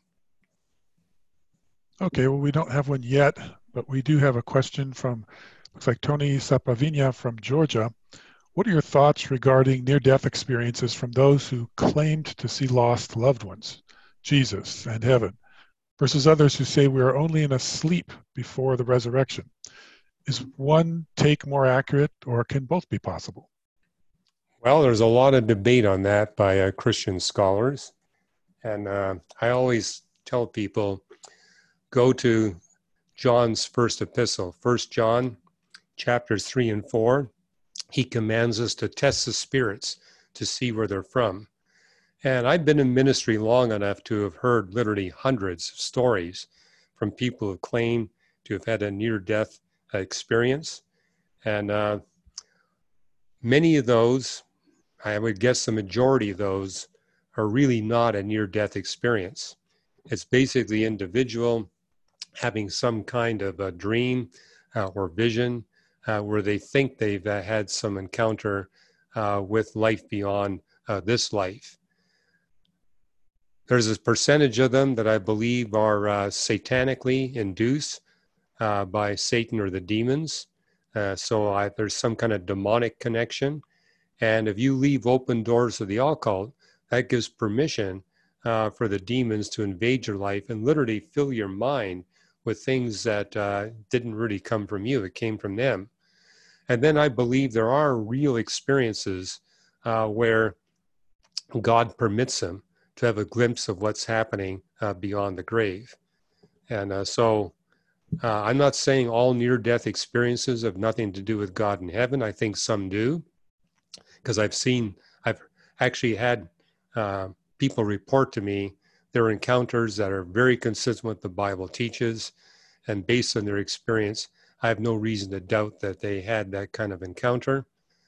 Okay, well, we don't have one yet, but we do have a question from, looks like Tony Sapavinia from Georgia. What are your thoughts regarding near-death experiences from those who claimed to see lost loved ones, Jesus and heaven, versus others who say we are only in a sleep before the resurrection? Is one take more accurate, or can both be possible? Well, there's a lot of debate on that by Christian scholars. And I always tell people, go to John's first epistle, 1 John chapters 3 and 4. He commands us to test the spirits to see where they're from. And I've been in ministry long enough to have heard literally hundreds of stories from people who claim to have had a near-death experience. And many of those, I would guess the majority of those, are really not a near-death experience. It's basically individual having some kind of a dream or vision where they think they've had some encounter with life beyond this life. There's a percentage of them that I believe are satanically induced by Satan or the demons. So there's some kind of demonic connection. And if you leave open doors to the occult, that gives permission for the demons to invade your life and literally fill your mind with things that didn't really come from you. It came from them. And then I believe there are real experiences where God permits them to have a glimpse of what's happening beyond the grave. And so I'm not saying all near-death experiences have nothing to do with God in heaven. I think some do, because I've actually had people report to me their encounters that are very consistent with the Bible teaches, and based on their experience, I have no reason to doubt that they had that kind of encounter.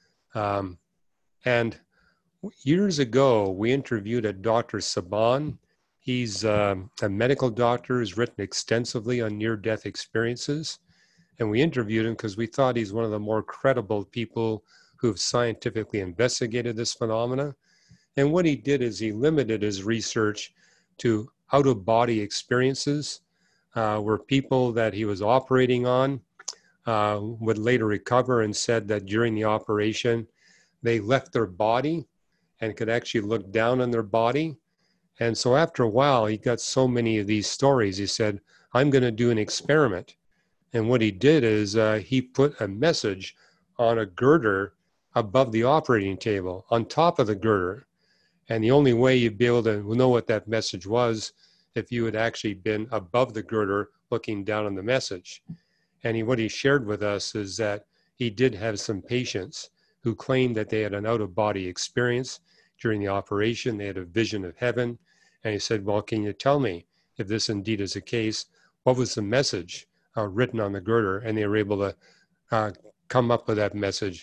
And years ago, we interviewed a Dr. Saban. He's a medical doctor who's written extensively on near-death experiences. And we interviewed him because we thought he's one of the more credible people who've scientifically investigated this phenomena. And what he did is he limited his research to out-of-body experiences where people that he was operating on would later recover, and said that during the operation, they left their body and could actually look down on their body. And so after a while, he got so many of these stories, he said, I'm going to do an experiment. And what he did is he put a message on a girder above the operating table, on top of the girder. And the only way you'd be able to know what that message was if you had actually been above the girder looking down on the message. And what he shared with us is that he did have some patients who claimed that they had an out-of-body experience during the operation. They had a vision of heaven. And he said, well, can you tell me if this indeed is the case? What was the message written on the girder? And they were able to come up with that message,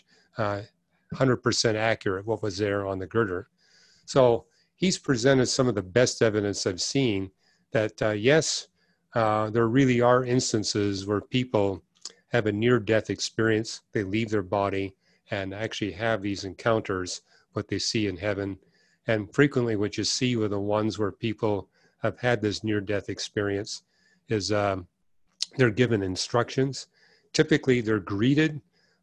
100% accurate, what was there on the girder. So he's presented some of the best evidence I've seen that, yes, there really are instances where people have a near-death experience. They leave their body and actually have these encounters, what they see in heaven. And frequently what you see with the ones where people have had this near-death experience is they're given instructions. Typically, they're greeted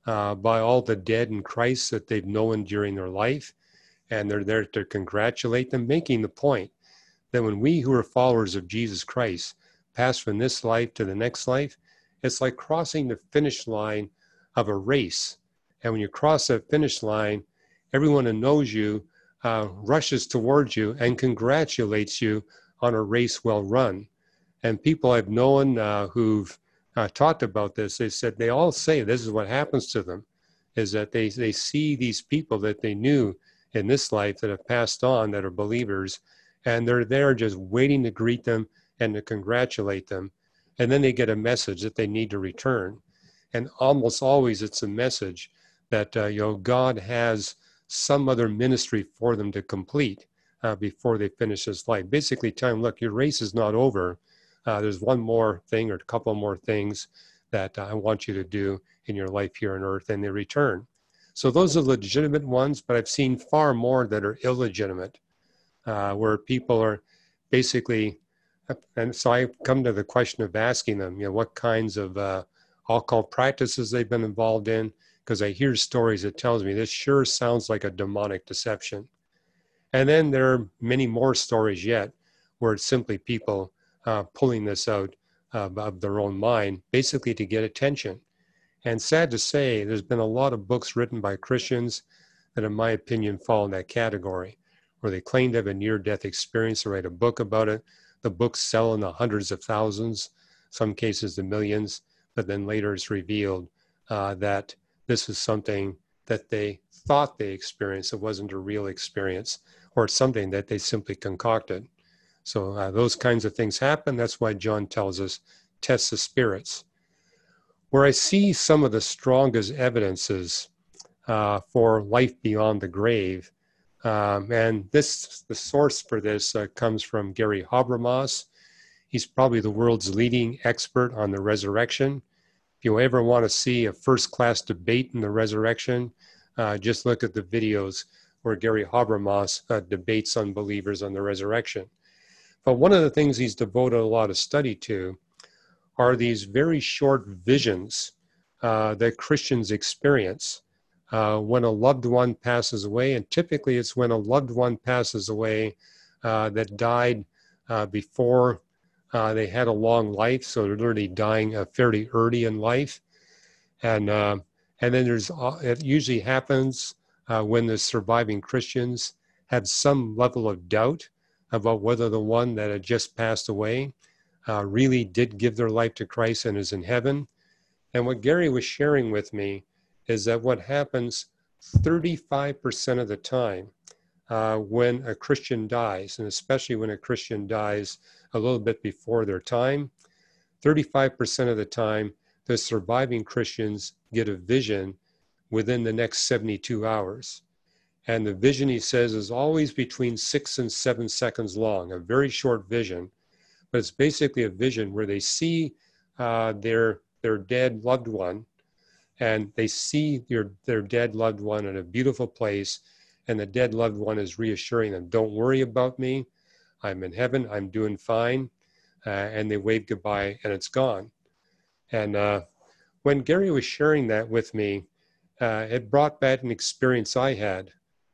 by all the dead in Christ that they've known during their life. And they're there to congratulate them, making the point that when we who are followers of Jesus Christ pass from this life to the next life, it's like crossing the finish line of a race. And when you cross that finish line, everyone who knows you rushes towards you and congratulates you on a race well run. And people I've known who've talked about this, they said they all say this is what happens to them, is that they see these people that they knew in this life that have passed on that are believers, and they're there just waiting to greet them and to congratulate them. And then they get a message that they need to return. And almost always it's a message that, God has some other ministry for them to complete before they finish this life. Basically telling them, look, your race is not over. There's one more thing or a couple more things that I want you to do in your life here on earth, and they return. So those are legitimate ones, but I've seen far more that are illegitimate, where people are basically, and so I come to the question of asking them, what kinds of occult practices they've been involved in, because I hear stories that tells me this sure sounds like a demonic deception. And then there are many more stories yet where it's simply people pulling this out of their own mind, basically to get attention. And sad to say, there's been a lot of books written by Christians that, in my opinion, fall in that category, where they claim to have a near-death experience to write a book about it. The books sell in the hundreds of thousands, some cases the millions, but then later it's revealed that this is something that they thought they experienced. It wasn't a real experience, or something that they simply concocted. So those kinds of things happen. That's why John tells us, test the spirits. Where I see some of the strongest evidences for life beyond the grave, and the source for this comes from Gary Habermas. He's probably the world's leading expert on the resurrection. If you ever want to see a first-class debate in the resurrection, just look at the videos where Gary Habermas debates unbelievers on the resurrection. But one of the things he's devoted a lot of study to are these very short visions that Christians experience when a loved one passes away. And typically it's when a loved one passes away that died before they had a long life. So they're literally dying fairly early in life. And then it usually happens when the surviving Christians have some level of doubt about whether the one that had just passed away really did give their life to Christ and is in heaven. And what Gary was sharing with me is that what happens 35% of the time when a Christian dies, and especially when a Christian dies a little bit before their time, 35% of the time, the surviving Christians get a vision within the next 72 hours. And the vision, he says, is always between 6 and 7 seconds long, a very short vision. But it's basically a vision where they see their dead loved one, and they see their dead loved one in a beautiful place, and the dead loved one is reassuring them, don't worry about me, I'm in heaven, I'm doing fine, and they wave goodbye, and it's gone. And when Gary was sharing that with me, it brought back an experience I had.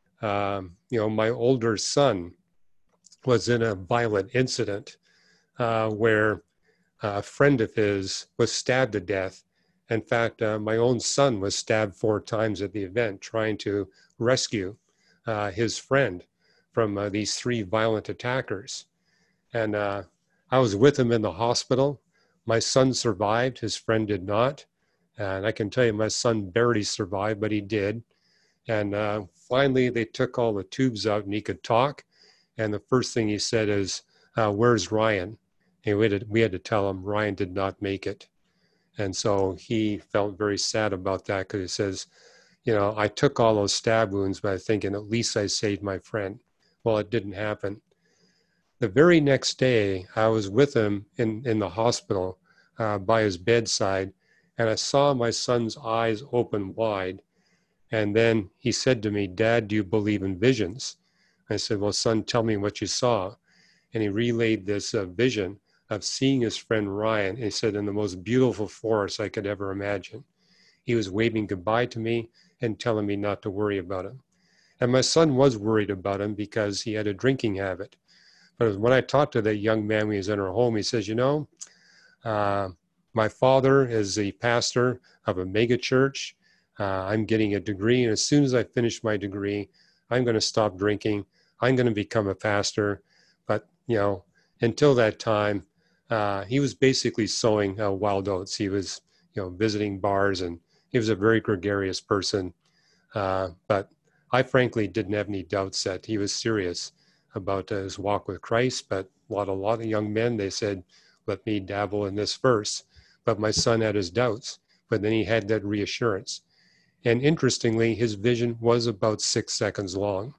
My older son was in a violent incident where a friend of his was stabbed to death In fact, my own son was stabbed 4 times at the event trying to rescue his friend from these 3 violent attackers. And I was with him in the hospital. My son survived, his friend did not. And I can tell you, my son barely survived, but he did. And finally, they took all the tubes out and he could talk. And the first thing he said is, where's Ryan? And we had to tell him Ryan did not make it. And so he felt very sad about that because he says, you know, I took all those stab wounds by thinking at least I saved my friend. Well, it didn't happen. The very next day, I was with him in the hospital by his bedside, and I saw my son's eyes open wide. And then he said to me, Dad, do you believe in visions? I said, well, son, tell me what you saw. And he relayed this vision of seeing his friend Ryan. He said, in the most beautiful forest I could ever imagine. He was waving goodbye to me and telling me not to worry about him. And my son was worried about him because he had a drinking habit. But when I talked to that young man when he was in our home, he says, you know, my father is the pastor of a mega church. I'm getting a degree. And as soon as I finish my degree, I'm going to stop drinking. I'm going to become a pastor. But, you know, until that time, he was basically sowing wild oats. He was, you know, visiting bars, and he was a very gregarious person. But I frankly didn't have any doubts that he was serious about his walk with Christ. But a lot of young men, they said, let me dabble in this first. But my son had his doubts, but then he had that reassurance. And interestingly, his vision was about 6 seconds long.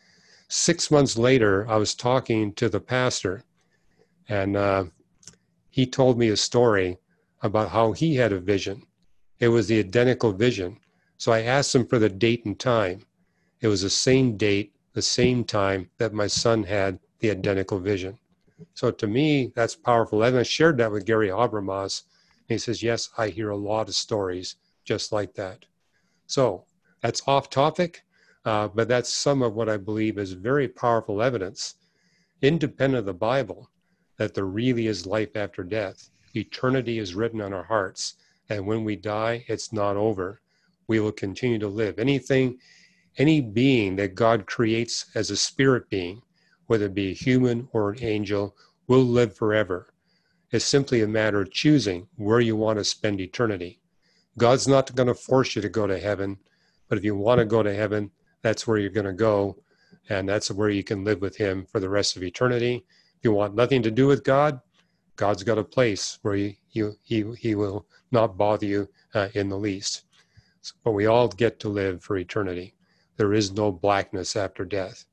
6 months later, I was talking to the pastor, and he told me a story about how he had a vision. It was the identical vision. So I asked him for the date and time. It was the same date, the same time that my son had the identical vision. So to me, that's powerful. And I shared that with Gary Habermas. And he says, yes, I hear a lot of stories just like that. So that's off topic, but that's some of what I believe is very powerful evidence, independent of the Bible, that there really is life after death. Eternity is written on our hearts. And when we die, it's not over. We will continue to live. Any being that God creates as a spirit being, whether it be a human or an angel, will live forever. It's simply a matter of choosing where you want to spend eternity. God's not going to force you to go to heaven, but if you want to go to heaven, that's where you're going to go, and that's where you can live with him for the rest of eternity. If you want nothing to do with God, God's got a place where he will not bother you in the least. But we all get to live for eternity. There is no blackness after death.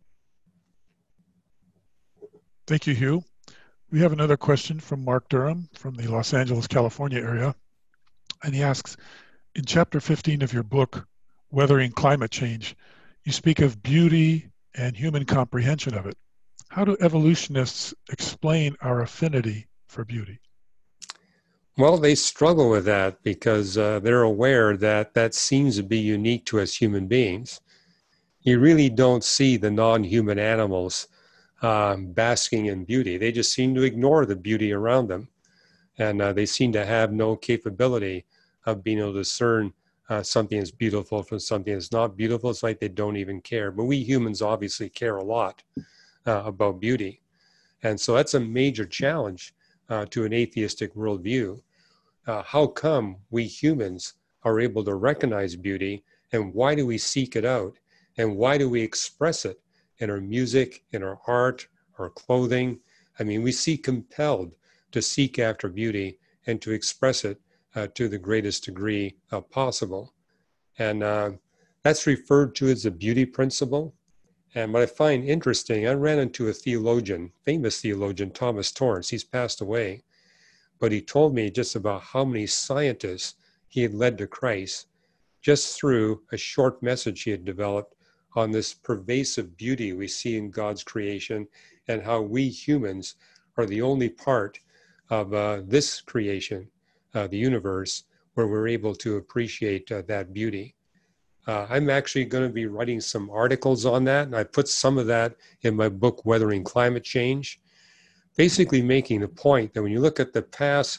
Thank you, Hugh. We have another question from Mark Durham from the Los Angeles, California area. And he asks, in chapter 15 of your book, Weathering Climate Change, you speak of beauty and human comprehension of it. How do evolutionists explain our affinity for beauty? Well, they struggle with that because they're aware that that seems to be unique to us human beings. You really don't see the non-human animals basking in beauty. They just seem to ignore the beauty around them. And they seem to have no capability of being able to discern something is beautiful from something that's not beautiful. It's like they don't even care. But we humans obviously care a lot about beauty. And so that's a major challenge to an atheistic worldview. How come we humans are able to recognize beauty, and why do we seek it out? And why do we express it in our music, in our art, our clothing? I mean, we see compelled to seek after beauty and to express it to the greatest degree possible. And that's referred to as the beauty principle. And what I find interesting, I ran into a theologian, famous theologian, Thomas Torrance. He's passed away. But he told me just about how many scientists he had led to Christ just through a short message he had developed on this pervasive beauty we see in God's creation, and how we humans are the only part of this creation, the universe, where we're able to appreciate that beauty. I'm actually going to be writing some articles on that, and I put some of that in my book, Weathering Climate Change, basically making the point that when you look at the past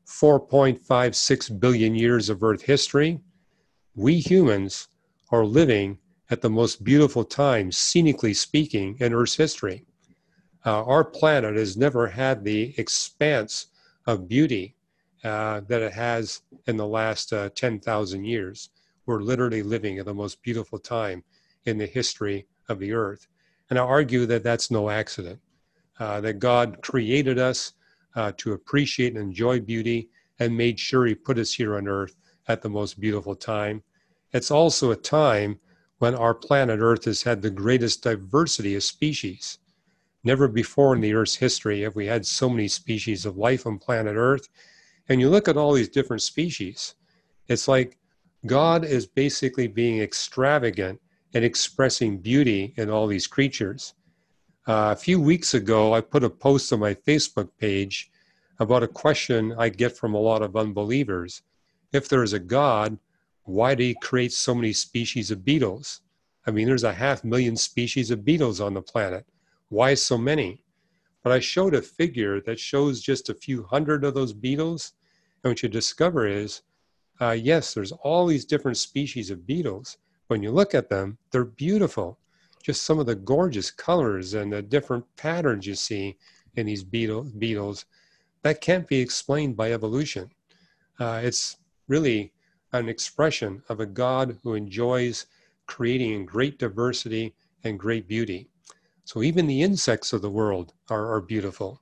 4.56 billion years of Earth history, we humans are living at the most beautiful time, scenically speaking, in Earth's history. Our planet has never had the expanse of beauty that it has in the last 10,000 years. We're literally living at the most beautiful time in the history of the Earth. And I argue that that's no accident, that God created us to appreciate and enjoy beauty and made sure he put us here on Earth at the most beautiful time. It's also a time when our planet Earth has had the greatest diversity of species. Never before in the Earth's history have we had so many species of life on planet Earth. And you look at all these different species, it's like God is basically being extravagant and expressing beauty in all these creatures. A few weeks ago, I put a post on my Facebook page about a question I get from a lot of unbelievers. If there is a God, why did he create so many species of beetles? I mean, there's 500,000 species of beetles on the planet. Why so many? But I showed a figure that shows just a few hundred of those beetles. And what you discover is, yes, there's all these different species of beetles. When you look at them, they're beautiful. Just some of the gorgeous colors and the different patterns you see in these beetles, that can't be explained by evolution. It's really an expression of a God who enjoys creating great diversity and great beauty. So even the insects of the world are beautiful.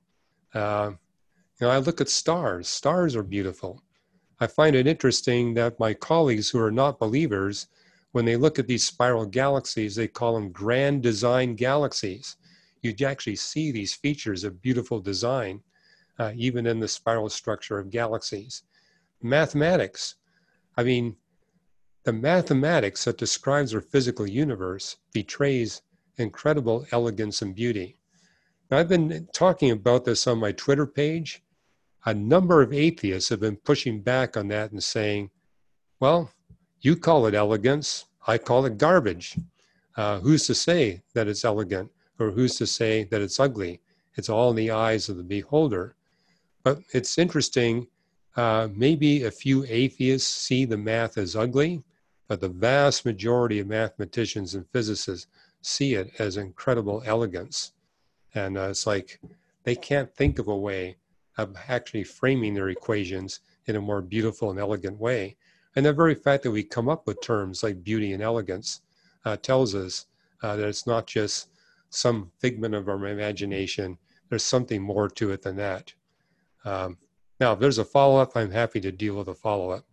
I look at stars. Stars are beautiful. I find it interesting that my colleagues who are not believers, when they look at these spiral galaxies, they call them grand design galaxies. You actually see these features of beautiful design, even in the spiral structure of galaxies. Mathematics. I mean, the mathematics that describes our physical universe betrays incredible elegance and beauty. Now, I've been talking about this on my Twitter page. A number of atheists have been pushing back on that and saying, well, you call it elegance, I call it garbage. Who's to say that it's elegant, or who's to say that it's ugly? It's all in the eyes of the beholder. But it's interesting, maybe a few atheists see the math as ugly, but the vast majority of mathematicians and physicists see it as incredible elegance. And it's like they can't think of a way of actually framing their equations in a more beautiful and elegant way. And the very fact that we come up with terms like beauty and elegance tells us that it's not just some figment of our imagination. There's something more to it than that. Now, if there's a follow-up, I'm happy to deal with a follow-up.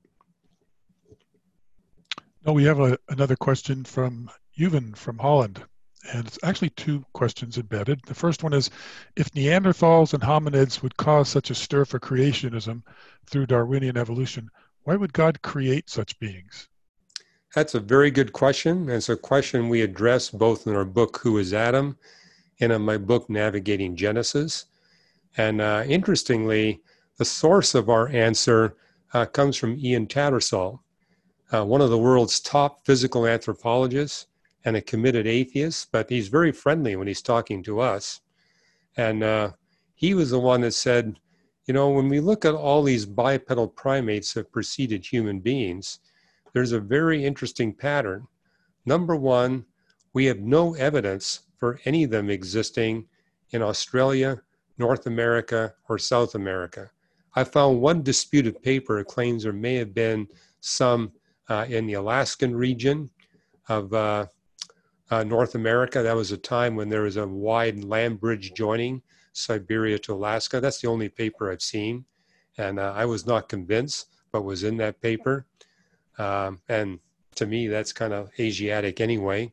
No, we have another question from Yuvan from Holland. And it's actually two questions embedded. The first one is, if Neanderthals and hominids would cause such a stir for creationism through Darwinian evolution, why would God create such beings? That's a very good question. It's a question we address both in our book, Who is Adam, and in my book, Navigating Genesis. And interestingly, the source of our answer comes from Ian Tattersall, one of the world's top physical anthropologists and a committed atheist, but he's very friendly when he's talking to us. And he was the one that said, you know, when we look at all these bipedal primates that preceded human beings, there's a very interesting pattern. Number one, we have no evidence for any of them existing in Australia, North America, or South America. I found one disputed paper that claims there may have been some in the Alaskan region of North America. That was a time when there was a wide land bridge joining Siberia to Alaska. That's the only paper I've seen. And I was not convinced, but was in that paper. And to me, that's kind of Asiatic anyway.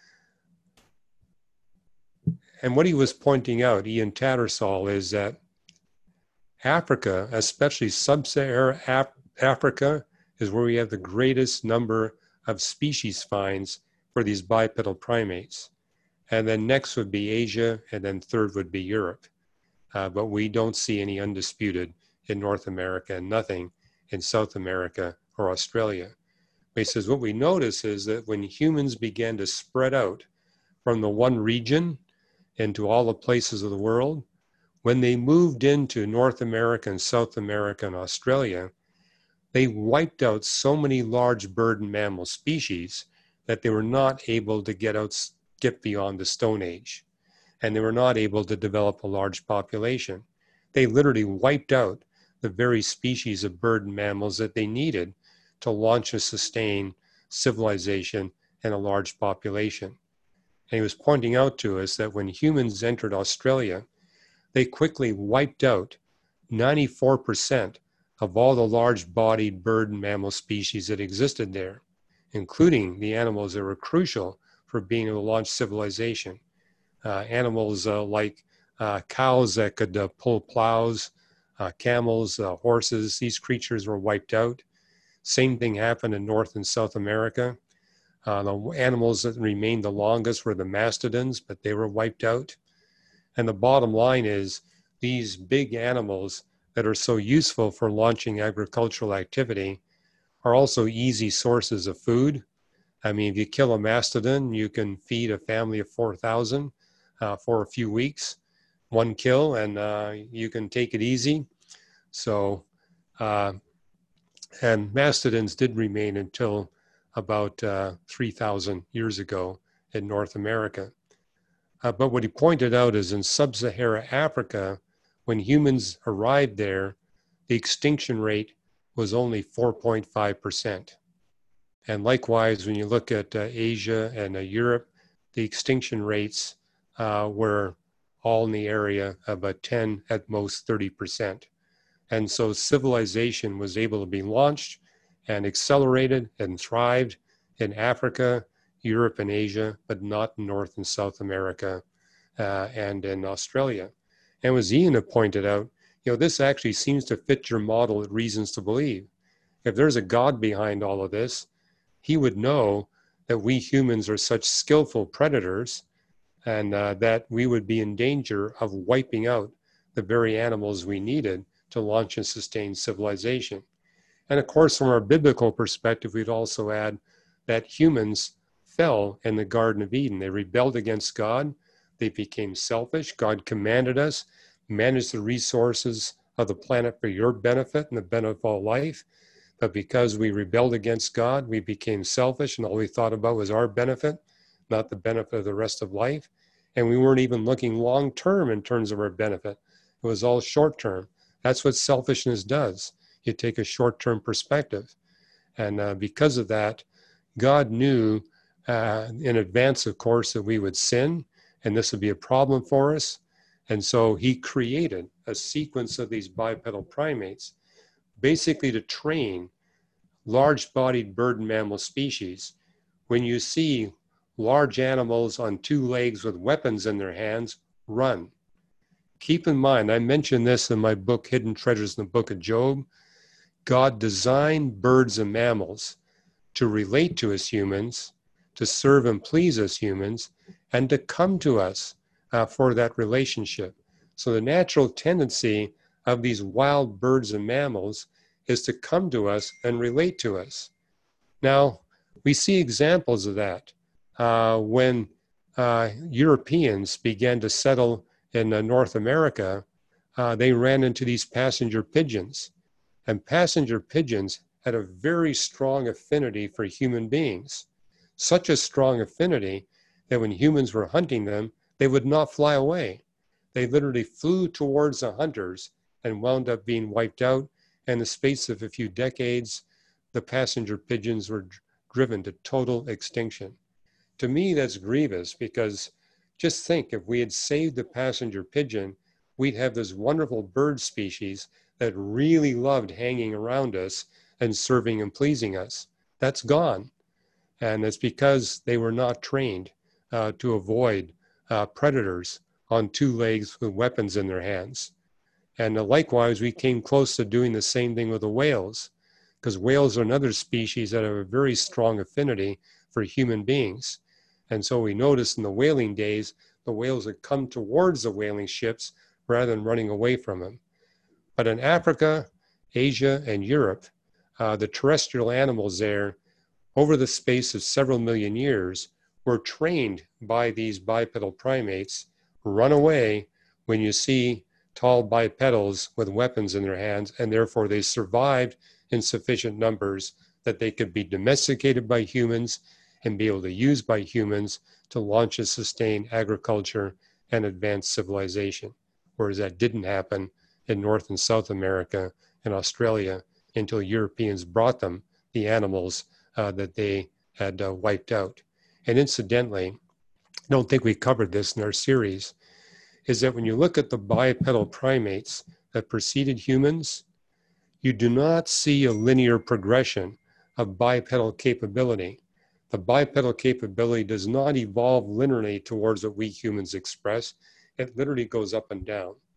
And what he was pointing out, Ian Tattersall, is that Africa, especially sub-Saharan Africa, is where we have the greatest number of species finds for these bipedal primates. And then next would be Asia, and then third would be Europe. But we don't see any undisputed in North America and nothing in South America or Australia. But he says what we notice is that when humans began to spread out from the one region into all the places of the world, When they moved into North America and South America and Australia, they wiped out so many large bird and mammal species that they were not able to get beyond the Stone Age, and they were not able to develop a large population. They literally wiped out the very species of bird and mammals that they needed to launch and sustain civilization and a large population. And he was pointing out to us that when humans entered Australia, they quickly wiped out 94% of all the large-bodied bird and mammal species that existed there, including the animals that were crucial for being able to launch civilization. Animals like cows that could pull plows, camels, horses, these creatures were wiped out. Same thing happened in North and South America. The animals that remained the longest were the mastodons, but they were wiped out. And the bottom line is these big animals that are so useful for launching agricultural activity are also easy sources of food. I mean, if you kill a mastodon, you can feed a family of 4,000 for a few weeks. One kill, and you can take it easy. So, and mastodons did remain until about 3,000 years ago in North America. But what he pointed out is in sub-Saharan Africa, when humans arrived there, the extinction rate was only 4.5%. And likewise, when you look at Asia and Europe, the extinction rates were all in the area of about 10, at most 30%. And so civilization was able to be launched and accelerated and thrived in Africa, Europe, and Asia, but not in North and South America and in Australia. And as Ian had pointed out, this actually seems to fit your model of reasons to believe. If there's a God behind all of this, he would know that we humans are such skillful predators and that we would be in danger of wiping out the very animals we needed to launch and sustain civilization. And of course, from our biblical perspective, we'd also add that humans fell in the Garden of Eden. They rebelled against God. They became selfish. God commanded us, manage the resources of the planet for your benefit and the benefit of all life. But because we rebelled against God, we became selfish, and all we thought about was our benefit, not the benefit of the rest of life. And we weren't even looking long term in terms of our benefit. It was all short term. That's what selfishness does. You take a short term perspective. And because of that, God knew in advance, of course, that we would sin, and this would be a problem for us. And so he created a sequence of these bipedal primates, basically to train large-bodied bird and mammal species. When you see large animals on two legs with weapons in their hands, run. Keep in mind, I mentioned this in my book, Hidden Treasures in the Book of Job. God designed birds and mammals to relate to us humans, to serve and please us humans, and to come to us for that relationship. So the natural tendency of these wild birds and mammals is to come to us and relate to us. Now, we see examples of that when Europeans began to settle in North America. They ran into these passenger pigeons, and passenger pigeons had a very strong affinity for human beings, such a strong affinity that when humans were hunting them, they would not fly away. They literally flew towards the hunters and wound up being wiped out. In the space of a few decades, the passenger pigeons were driven to total extinction. To me, that's grievous, because just think, if we had saved the passenger pigeon, we'd have this wonderful bird species that really loved hanging around us and serving and pleasing us. That's gone. And it's because they were not trained to avoid predators on two legs with weapons in their hands. And likewise, we came close to doing the same thing with the whales, because whales are another species that have a very strong affinity for human beings. And so we noticed in the whaling days, the whales would come towards the whaling ships rather than running away from them. But in Africa, Asia, and Europe, the terrestrial animals there, over the space of several million years, were trained by these bipedal primates. Run away when you see tall bipedals with weapons in their hands, and therefore they survived in sufficient numbers that they could be domesticated by humans and be able to use by humans to launch and sustain agriculture and advanced civilization. Whereas that didn't happen in North and South America and Australia until Europeans brought them the animals that they had wiped out. And incidentally, I don't think we covered this in our series, is that when you look at the bipedal primates that preceded humans, you do not see a linear progression of bipedal capability. The bipedal capability does not evolve linearly towards what we humans express. It literally goes up and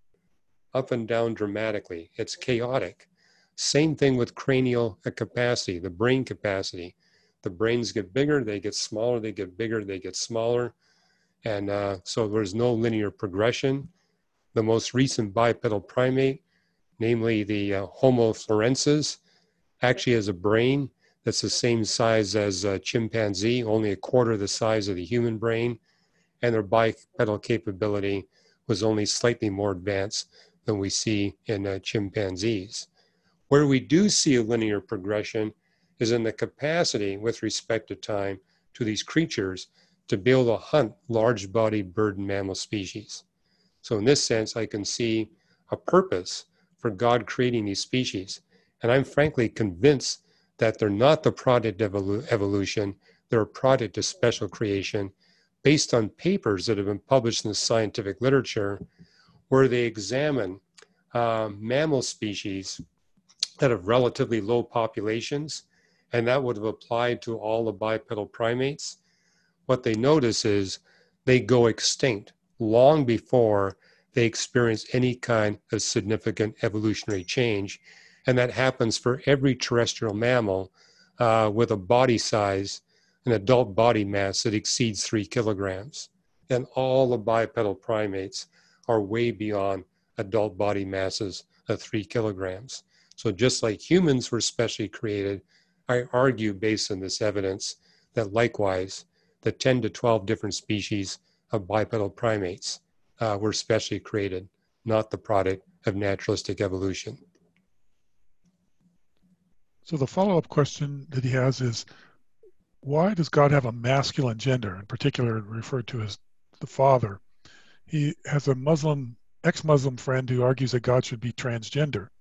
down dramatically. It's chaotic. Same thing with cranial capacity, the brain capacity. The brains get bigger, they get smaller, they get bigger, they get smaller. And so there's no linear progression. The most recent bipedal primate, namely the Homo florensis, actually has a brain that's the same size as a chimpanzee, only a quarter the size of the human brain, and their bipedal capability was only slightly more advanced than we see in chimpanzees. Where we do see a linear progression is in the capacity with respect to time to these creatures to be able to hunt large-bodied bird and mammal species. So in this sense, I can see a purpose for God creating these species. And I'm frankly convinced that they're not the product of evolution, they're a product of special creation based on papers that have been published in the scientific literature where they examine mammal species that have relatively low populations, and that would have applied to all the bipedal primates. What they notice is they go extinct long before they experience any kind of significant evolutionary change. And that happens for every terrestrial mammal with a body size, an adult body mass that exceeds 3 kilograms. And all the bipedal primates are way beyond adult body masses of 3 kilograms. So just like humans were specially created, I argue based on this evidence that likewise, the 10 to 12 different species of bipedal primates were specially created, not the product of naturalistic evolution. So the follow-up question that he has is, why does God have a masculine gender, in particular referred to as the Father? He has a ex-Muslim friend who argues that God should be transgender.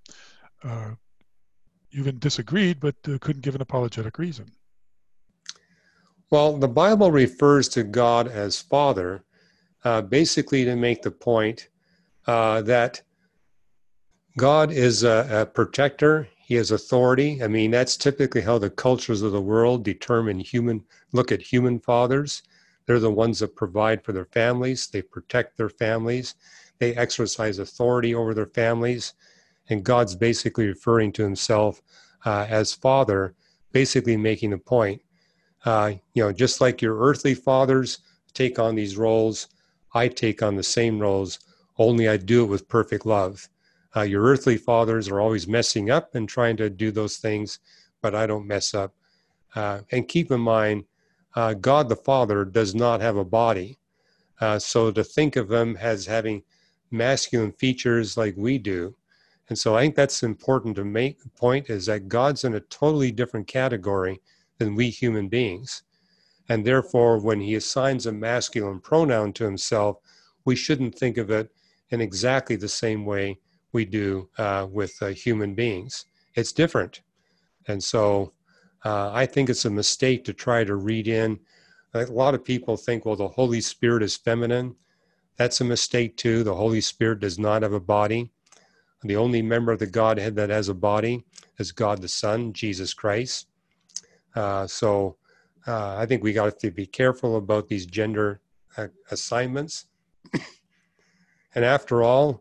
You even disagreed, but couldn't give an apologetic reason. Well, the Bible refers to God as Father, basically to make the point that God is a protector. He has authority. I mean, that's typically how the cultures of the world look at human fathers. They're the ones that provide for their families. They protect their families. They exercise authority over their families. And God's basically referring to himself as Father, basically making the point, just like your earthly fathers take on these roles, I take on the same roles, only I do it with perfect love. Your earthly fathers are always messing up and trying to do those things, but I don't mess up. And keep in mind, God the Father does not have a body. So to think of him as having masculine features like we do. And so I think that's important to make the point, is that God's in a totally different category than we human beings. And therefore, when he assigns a masculine pronoun to himself, we shouldn't think of it in exactly the same way we do with human beings. It's different. And so I think it's a mistake to try to read in. A lot of people think, well, the Holy Spirit is feminine. That's a mistake too. The Holy Spirit does not have a body. The only member of the Godhead that has a body is God the Son, Jesus Christ. So I think we got to be careful about these gender assignments. And after all,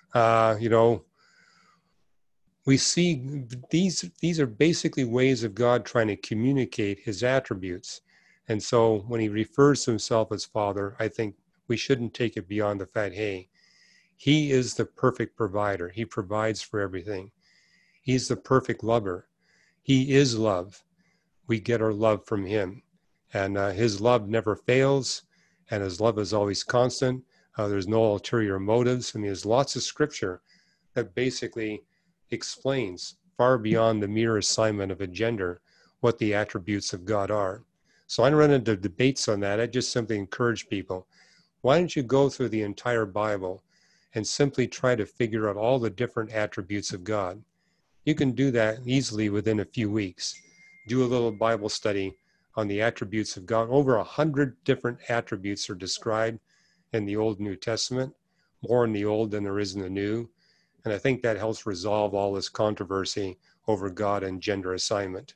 we see these are basically ways of God trying to communicate his attributes. And so when he refers to himself as Father, I think we shouldn't take it beyond the fact, hey, he is the perfect provider. He provides for everything. He's the perfect lover. He is love. We get our love from him. And his love never fails, and his love is always constant. There's no ulterior motives. I mean, there's lots of scripture that basically explains far beyond the mere assignment of a gender what the attributes of God are. So I don't run into debates on that. I just simply encourage people, why don't you go through the entire Bible and simply try to figure out all the different attributes of God? You can do that easily within a few weeks. Do a little Bible study on the attributes of God. Over 100 different attributes are described in the Old and New Testament, more in the Old than there is in the New. And I think that helps resolve all this controversy over God and gender assignment.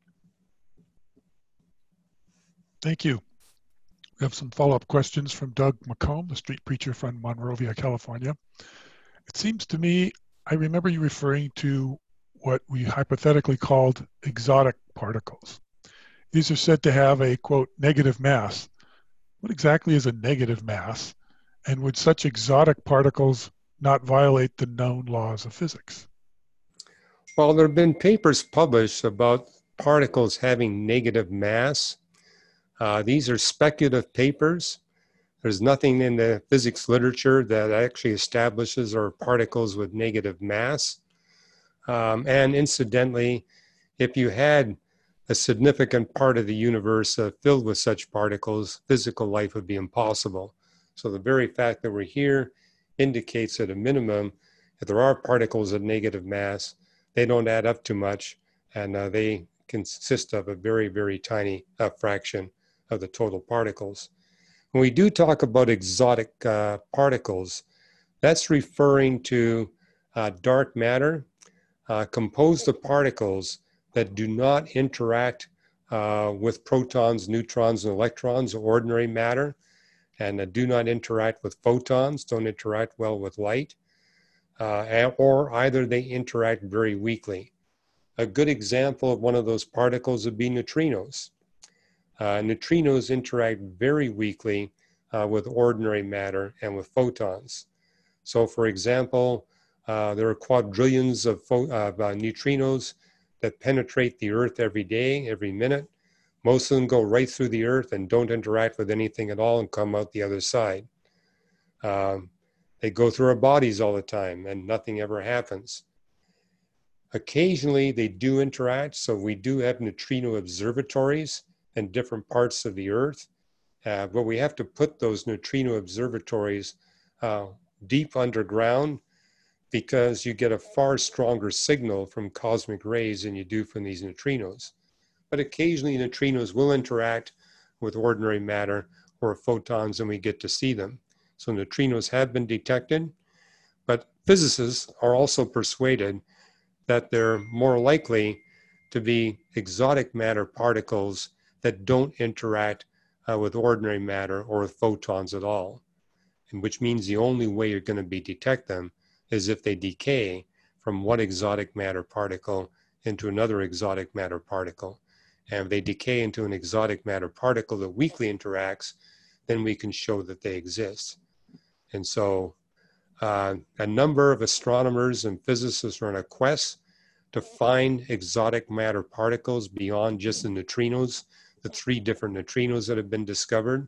Thank you. We have some follow-up questions from Doug McComb, the street preacher from Monrovia, California. It seems to me, I remember you referring to what we hypothetically called exotic particles. These are said to have a, quote, negative mass. What exactly is a negative mass? And would such exotic particles not violate the known laws of physics? Well, there have been papers published about particles having negative mass. These are speculative papers. There's nothing in the physics literature that actually establishes or particles with negative mass. And incidentally, if you had a significant part of the universe filled with such particles, physical life would be impossible. So the very fact that we're here indicates at a minimum that there are particles of negative mass. They don't add up to much, and they consist of a very, very tiny fraction of the total particles. When we do talk about exotic particles, that's referring to dark matter composed of particles that do not interact with protons, neutrons, and electrons, ordinary matter, and do not interact with photons, don't interact well with light, or either they interact very weakly. A good example of one of those particles would be neutrinos. Neutrinos interact very weakly with ordinary matter and with photons. So for example, there are quadrillions of neutrinos that penetrate the Earth every day, every minute. Most of them go right through the Earth and don't interact with anything at all and come out the other side. They go through our bodies all the time and nothing ever happens. Occasionally they do interact, so we do have neutrino observatories in different parts of the Earth, but we have to put those neutrino observatories deep underground because you get a far stronger signal from cosmic rays than you do from these neutrinos. But occasionally neutrinos will interact with ordinary matter or photons and we get to see them. So neutrinos have been detected, but physicists are also persuaded that they're more likely to be exotic matter particles that don't interact with ordinary matter or with photons at all, and which means the only way you're going to detect them is if they decay from one exotic matter particle into another exotic matter particle. And if they decay into an exotic matter particle that weakly interacts, then we can show that they exist. And so a number of astronomers and physicists are on a quest to find exotic matter particles beyond just the neutrinos, the 3 different neutrinos that have been discovered.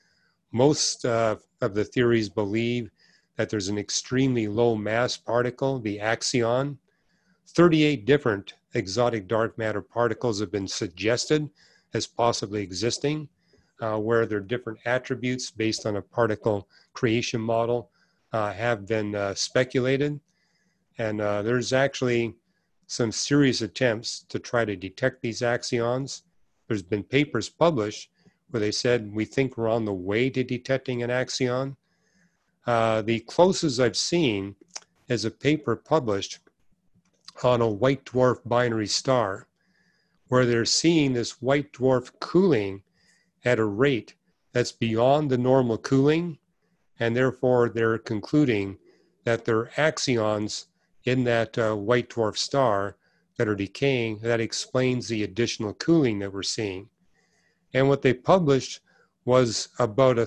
Most of the theories believe that there's an extremely low mass particle, the axion. 38 different exotic dark matter particles have been suggested as possibly existing, where their different attributes based on a particle creation model have been speculated. And there's actually some serious attempts to try to detect these axions. There's been papers published where they said, we think we're on the way to detecting an axion. The closest I've seen is a paper published on a white dwarf binary star, where they're seeing this white dwarf cooling at a rate that's beyond the normal cooling, and therefore they're concluding that there are axions in that white dwarf star that are decaying. That explains the additional cooling that we're seeing. And what they published was about a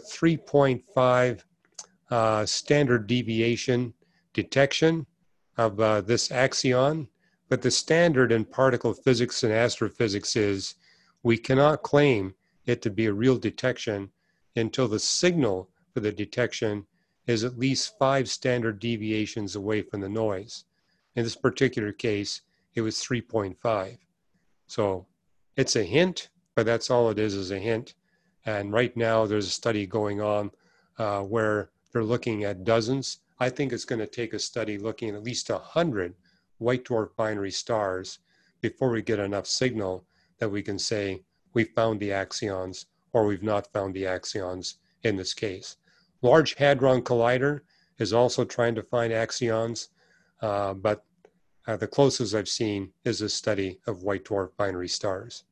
3.5 standard deviation detection of this axion. But the standard in particle physics and astrophysics is we cannot claim it to be a real detection until the signal for the detection is at least 5 standard deviations away from the noise. In this particular case, it was 3.5. So it's a hint, but that's all it is a hint. And right now there's a study going on where they're looking at dozens. I think it's going to take a study looking at least 100 white dwarf binary stars before we get enough signal that we can say we found the axions or we've not found the axions in this case. Large Hadron Collider is also trying to find axions, but the closest I've seen is a study of white dwarf binary stars.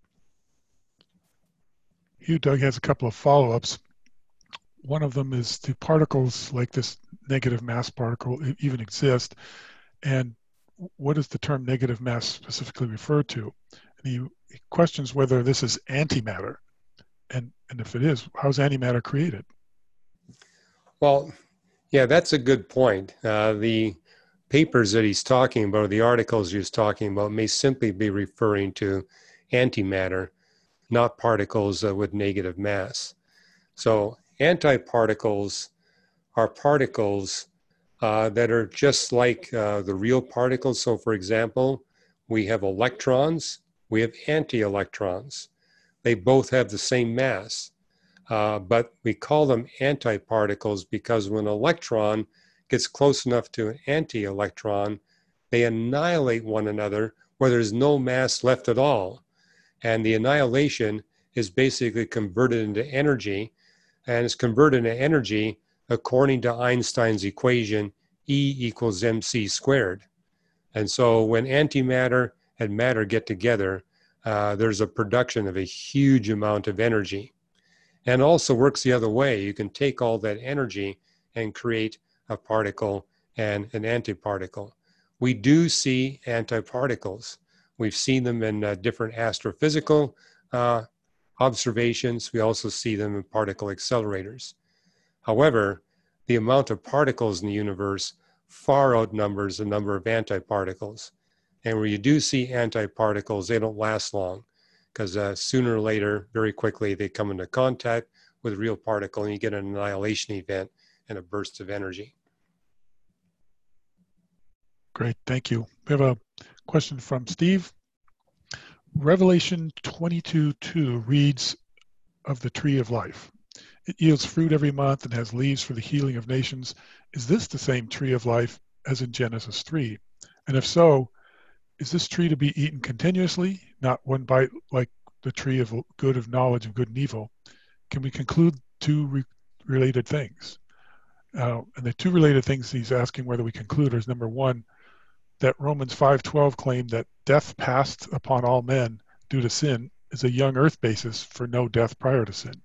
Hugh Doug has a couple of follow-ups. One of them is, do particles like this negative mass particle even exist? And what does the term negative mass specifically refer to? And he questions whether this is antimatter. And if it is, how's antimatter created? Well, yeah, that's a good point. The papers that he's talking about, or the articles he's talking about, may simply be referring to antimatter, not particles with negative mass. So antiparticles are particles that are just like the real particles. So for example, we have electrons, we have anti-electrons. They both have the same mass, but we call them antiparticles because when an electron gets close enough to an anti-electron, they annihilate one another where there's no mass left at all. And the annihilation is basically converted into energy, and it's converted into energy according to Einstein's equation, E equals mc squared. And so when antimatter and matter get together, there's a production of a huge amount of energy. And also works the other way. You can take all that energy and create a particle and an antiparticle. We do see antiparticles. We've seen them in different astrophysical observations. We also see them in particle accelerators. However, the amount of particles in the universe far outnumbers the number of antiparticles. And where you do see antiparticles, they don't last long because sooner or later, very quickly, they come into contact with a real particle and you get an annihilation event and a burst of energy. Great, thank you. We have a question from Steve. Revelation 22:2 reads of the tree of life. It yields fruit every month and has leaves for the healing of nations. Is this the same tree of life as in Genesis 3? And if so, is this tree to be eaten continuously, not one bite like the tree of good of knowledge of good and evil? Can we conclude two related things? And the two related things he's asking whether we conclude is, number one, that Romans 5:12 claim that death passed upon all men due to sin is a young earth basis for no death prior to sin.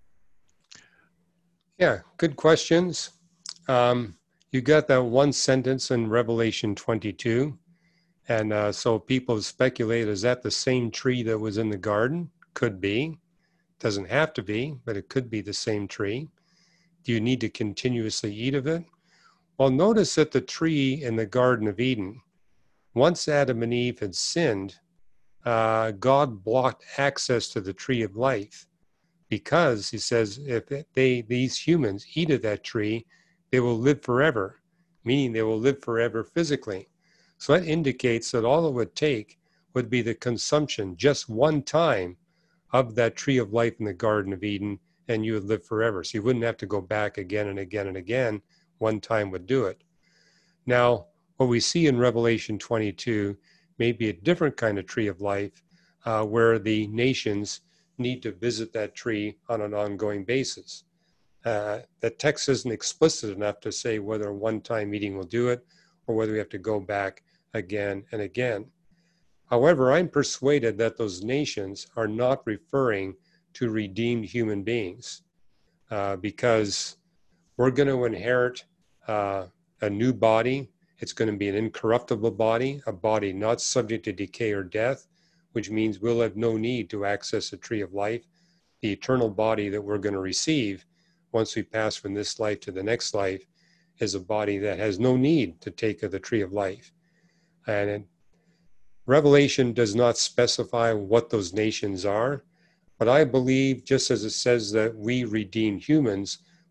Yeah, good questions. You got that one sentence in Revelation 22. And so people speculate, is that the same tree that was in the garden? Could be. Doesn't have to be, but it could be the same tree. Do you need to continuously eat of it? Well, notice that the tree in the Garden of Eden, once Adam and Eve had sinned, God blocked access to the tree of life because he says if these humans eat of that tree, they will live forever, meaning they will live forever physically. So that indicates that all it would take would be the consumption just one time of that tree of life in the Garden of Eden, and you would live forever. So you wouldn't have to go back again and again and again. One time would do it. Now, what we see in Revelation 22 may be a different kind of tree of life where the nations need to visit that tree on an ongoing basis. The text isn't explicit enough to say whether one-time eating will do it or whether we have to go back again and again. However, I'm persuaded that those nations are not referring to redeemed human beings because we're going to inherit a new body. It's going to be an incorruptible body, a body not subject to decay or death, which means we'll have no need to access the tree of life. The eternal body that we're going to receive once we pass from this life to the next life is a body that has no need to take of the tree of life. And Revelation does not specify what those nations are, but I believe, just as it says that we redeem humans,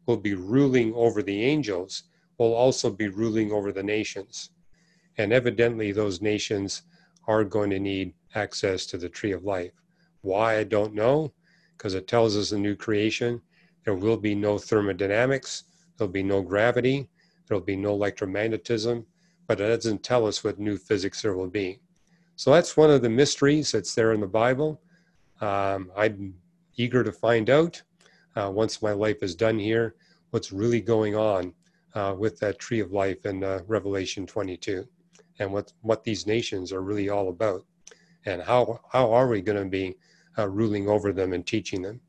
will be ruling over the angels will also be ruling over the nations. And evidently those nations are going to need access to the tree of life. Why, I don't know, because it tells us in new creation, there will be no thermodynamics, there'll be no gravity, there'll be no electromagnetism, but it doesn't tell us what new physics there will be. So that's one of the mysteries that's there in the Bible. I'm eager to find out, once my life is done here, what's really going on with that tree of life in Revelation 22, and what these nations are really all about, and how are we going to be ruling over them and teaching them.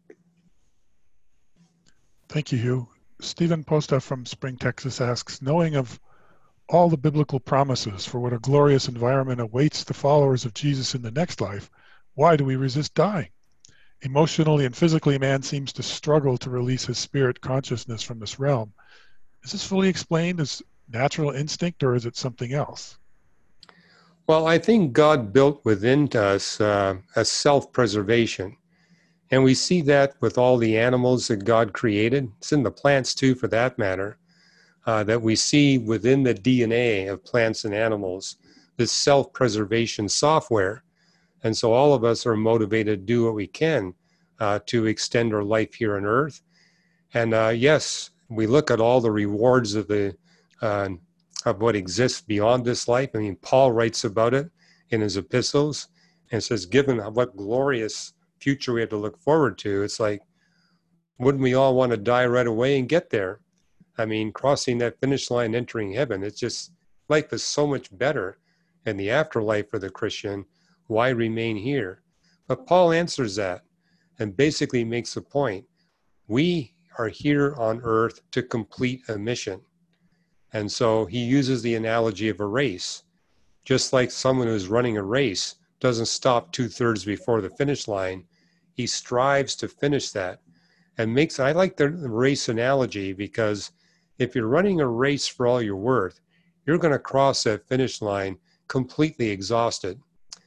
Thank you, Hugh. Stephen Posta from Spring, Texas asks, knowing of all the biblical promises for what a glorious environment awaits the followers of Jesus in the next life, why do we resist dying? Emotionally and physically, man seems to struggle to release his spirit consciousness from this realm. Is this fully explained as natural instinct, or is it something else? Well, I think God built within us a self-preservation. And we see that with all the animals that God created. It's in the plants too, for that matter, that we see within the DNA of plants and animals, this self-preservation software. And so all of us are motivated to do what we can to extend our life here on earth. And yes, we look at all the rewards of what exists beyond this life. I mean, Paul writes about it in his epistles and says, given what glorious future we have to look forward to, it's like, wouldn't we all want to die right away and get there? I mean, crossing that finish line, entering heaven, it's just, life is so much better in the afterlife for the Christian. Why remain here? But Paul answers that and basically makes the point. We are here on earth to complete a mission. And so he uses the analogy of a race. Just like someone who's running a race doesn't stop 2/3 before the finish line, he strives to finish that. And I like the race analogy, because if you're running a race for all you're worth, you're going to cross that finish line completely exhausted.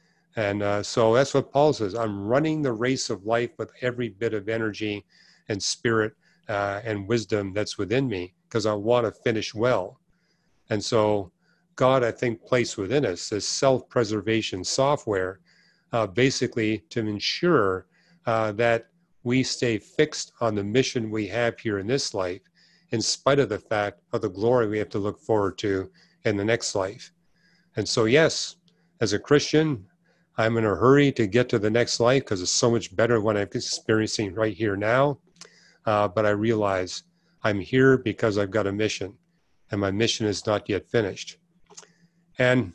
And so that's what Paul says. I'm running the race of life with every bit of energy and spirit and wisdom that's within me, because I want to finish well. And so God, I think, placed within us this self-preservation software, basically to ensure that we stay fixed on the mission we have here in this life, in spite of the fact of the glory we have to look forward to in the next life. And so, yes, as a Christian, I'm in a hurry to get to the next life because it's so much better what I'm experiencing right here now. But I realize I'm here because I've got a mission, and my mission is not yet finished. And,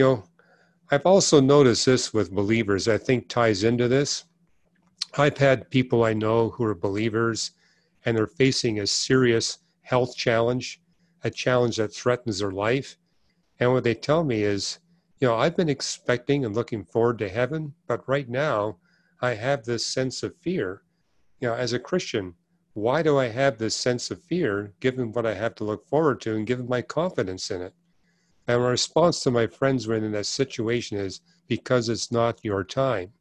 I've also noticed this with believers, I think ties into this. I've had people I know who are believers, and they're facing a serious health challenge, a challenge that threatens their life. And what they tell me is, I've been expecting and looking forward to heaven, but right now I have this sense of fear. As a Christian, why do I have this sense of fear, given what I have to look forward to and given my confidence in it? And my response to my friends when in that situation is, because it's not your time.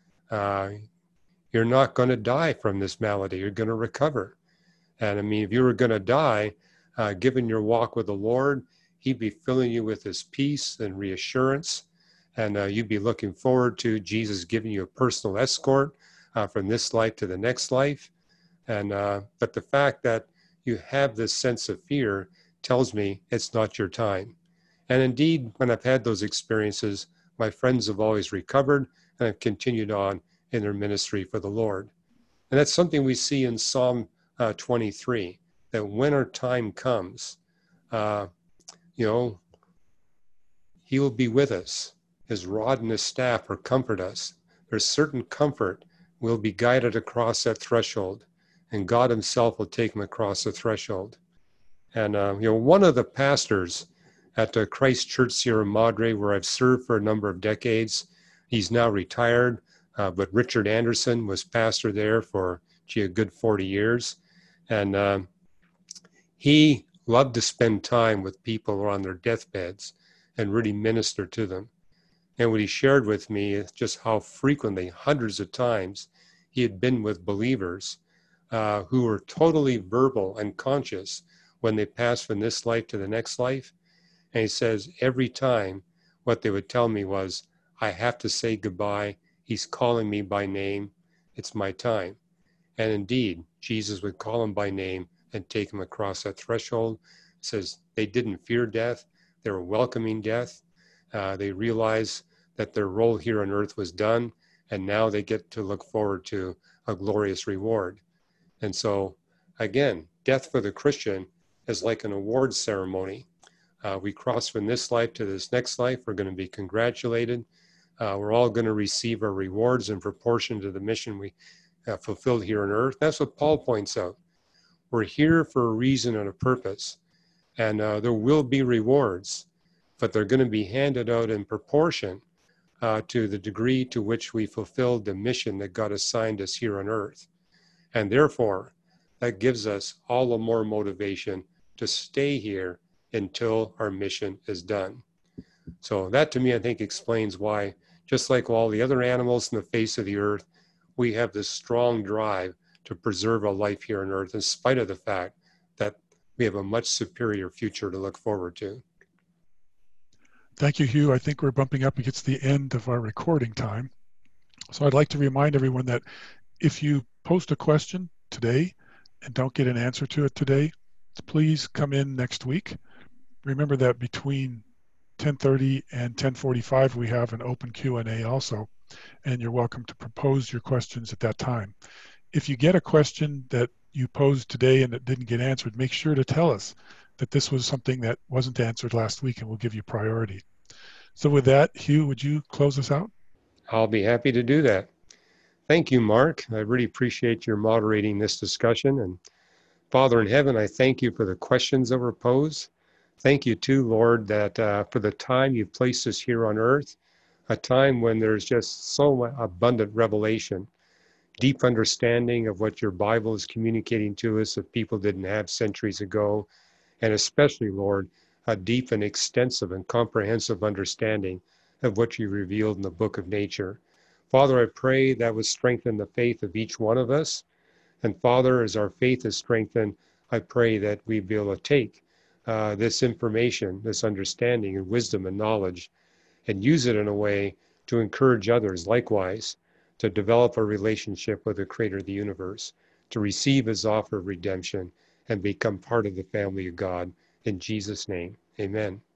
You're not going to die from this malady. You're going to recover. And I mean, if you were going to die, given your walk with the Lord, he'd be filling you with his peace and reassurance. And you'd be looking forward to Jesus giving you a personal escort from this life to the next life. And but the fact that you have this sense of fear tells me it's not your time. And indeed, when I've had those experiences, my friends have always recovered and have continued on in their ministry for the Lord. And that's something we see in Psalm 23, that when our time comes, he will be with us. His rod and his staff will comfort us. There's certain comfort. We'll be guided across that threshold, and God himself will take him across the threshold. And, one of the pastors at Christ Church Sierra Madre, where I've served for a number of decades, he's now retired, but Richard Anderson was pastor there for, a good 40 years. And he loved to spend time with people who are on their deathbeds and really minister to them. And what he shared with me is just how frequently, hundreds of times, he had been with believers who were totally verbal and conscious when they passed from this life to the next life. And he says every time what they would tell me was, I have to say goodbye. He's calling me by name. It's my time. And indeed, Jesus would call them by name and take them across that threshold. It says they didn't fear death. They were welcoming death. They realized that their role here on earth was done, and now they get to look forward to a glorious reward. And so, again, death for the Christian is like an award ceremony. We cross from this life to this next life. We're going to be congratulated. We're all going to receive our rewards in proportion to the mission we fulfilled here on earth. That's what Paul points out. We're here for a reason and a purpose, and there will be rewards, but they're going to be handed out in proportion to the degree to which we fulfilled the mission that God assigned us here on earth. And therefore, that gives us all the more motivation to stay here until our mission is done. So that, to me, I think explains why, just like all the other animals on the face of the earth, we have this strong drive to preserve a life here on earth in spite of the fact that we have a much superior future to look forward to. Thank you, Hugh. I think we're bumping up against the end of our recording time. So I'd like to remind everyone that if you post a question today and don't get an answer to it today, please come in next week. Remember that between 10:30 and 10:45, we have an open Q&A also, and you're welcome to propose your questions at that time. If you get a question that you posed today and it didn't get answered, make sure to tell us that this was something that wasn't answered last week, and we'll give you priority. So with that, Hugh, would you close us out? I'll be happy to do that. Thank you, Mark. I really appreciate your moderating this discussion. And Father in heaven, I thank you for the questions that were posed. Thank you too, Lord, that for the time you've placed us here on earth, a time when there's just so abundant revelation, deep understanding of what your Bible is communicating to us that people didn't have centuries ago, and especially, Lord, a deep and extensive and comprehensive understanding of what you revealed in the book of nature. Father, I pray that would strengthen the faith of each one of us. And Father, as our faith is strengthened, I pray that we be able to take this information, this understanding and wisdom and knowledge, and use it in a way to encourage others likewise to develop a relationship with the Creator of the universe, to receive his offer of redemption and become part of the family of God. In Jesus' name, amen.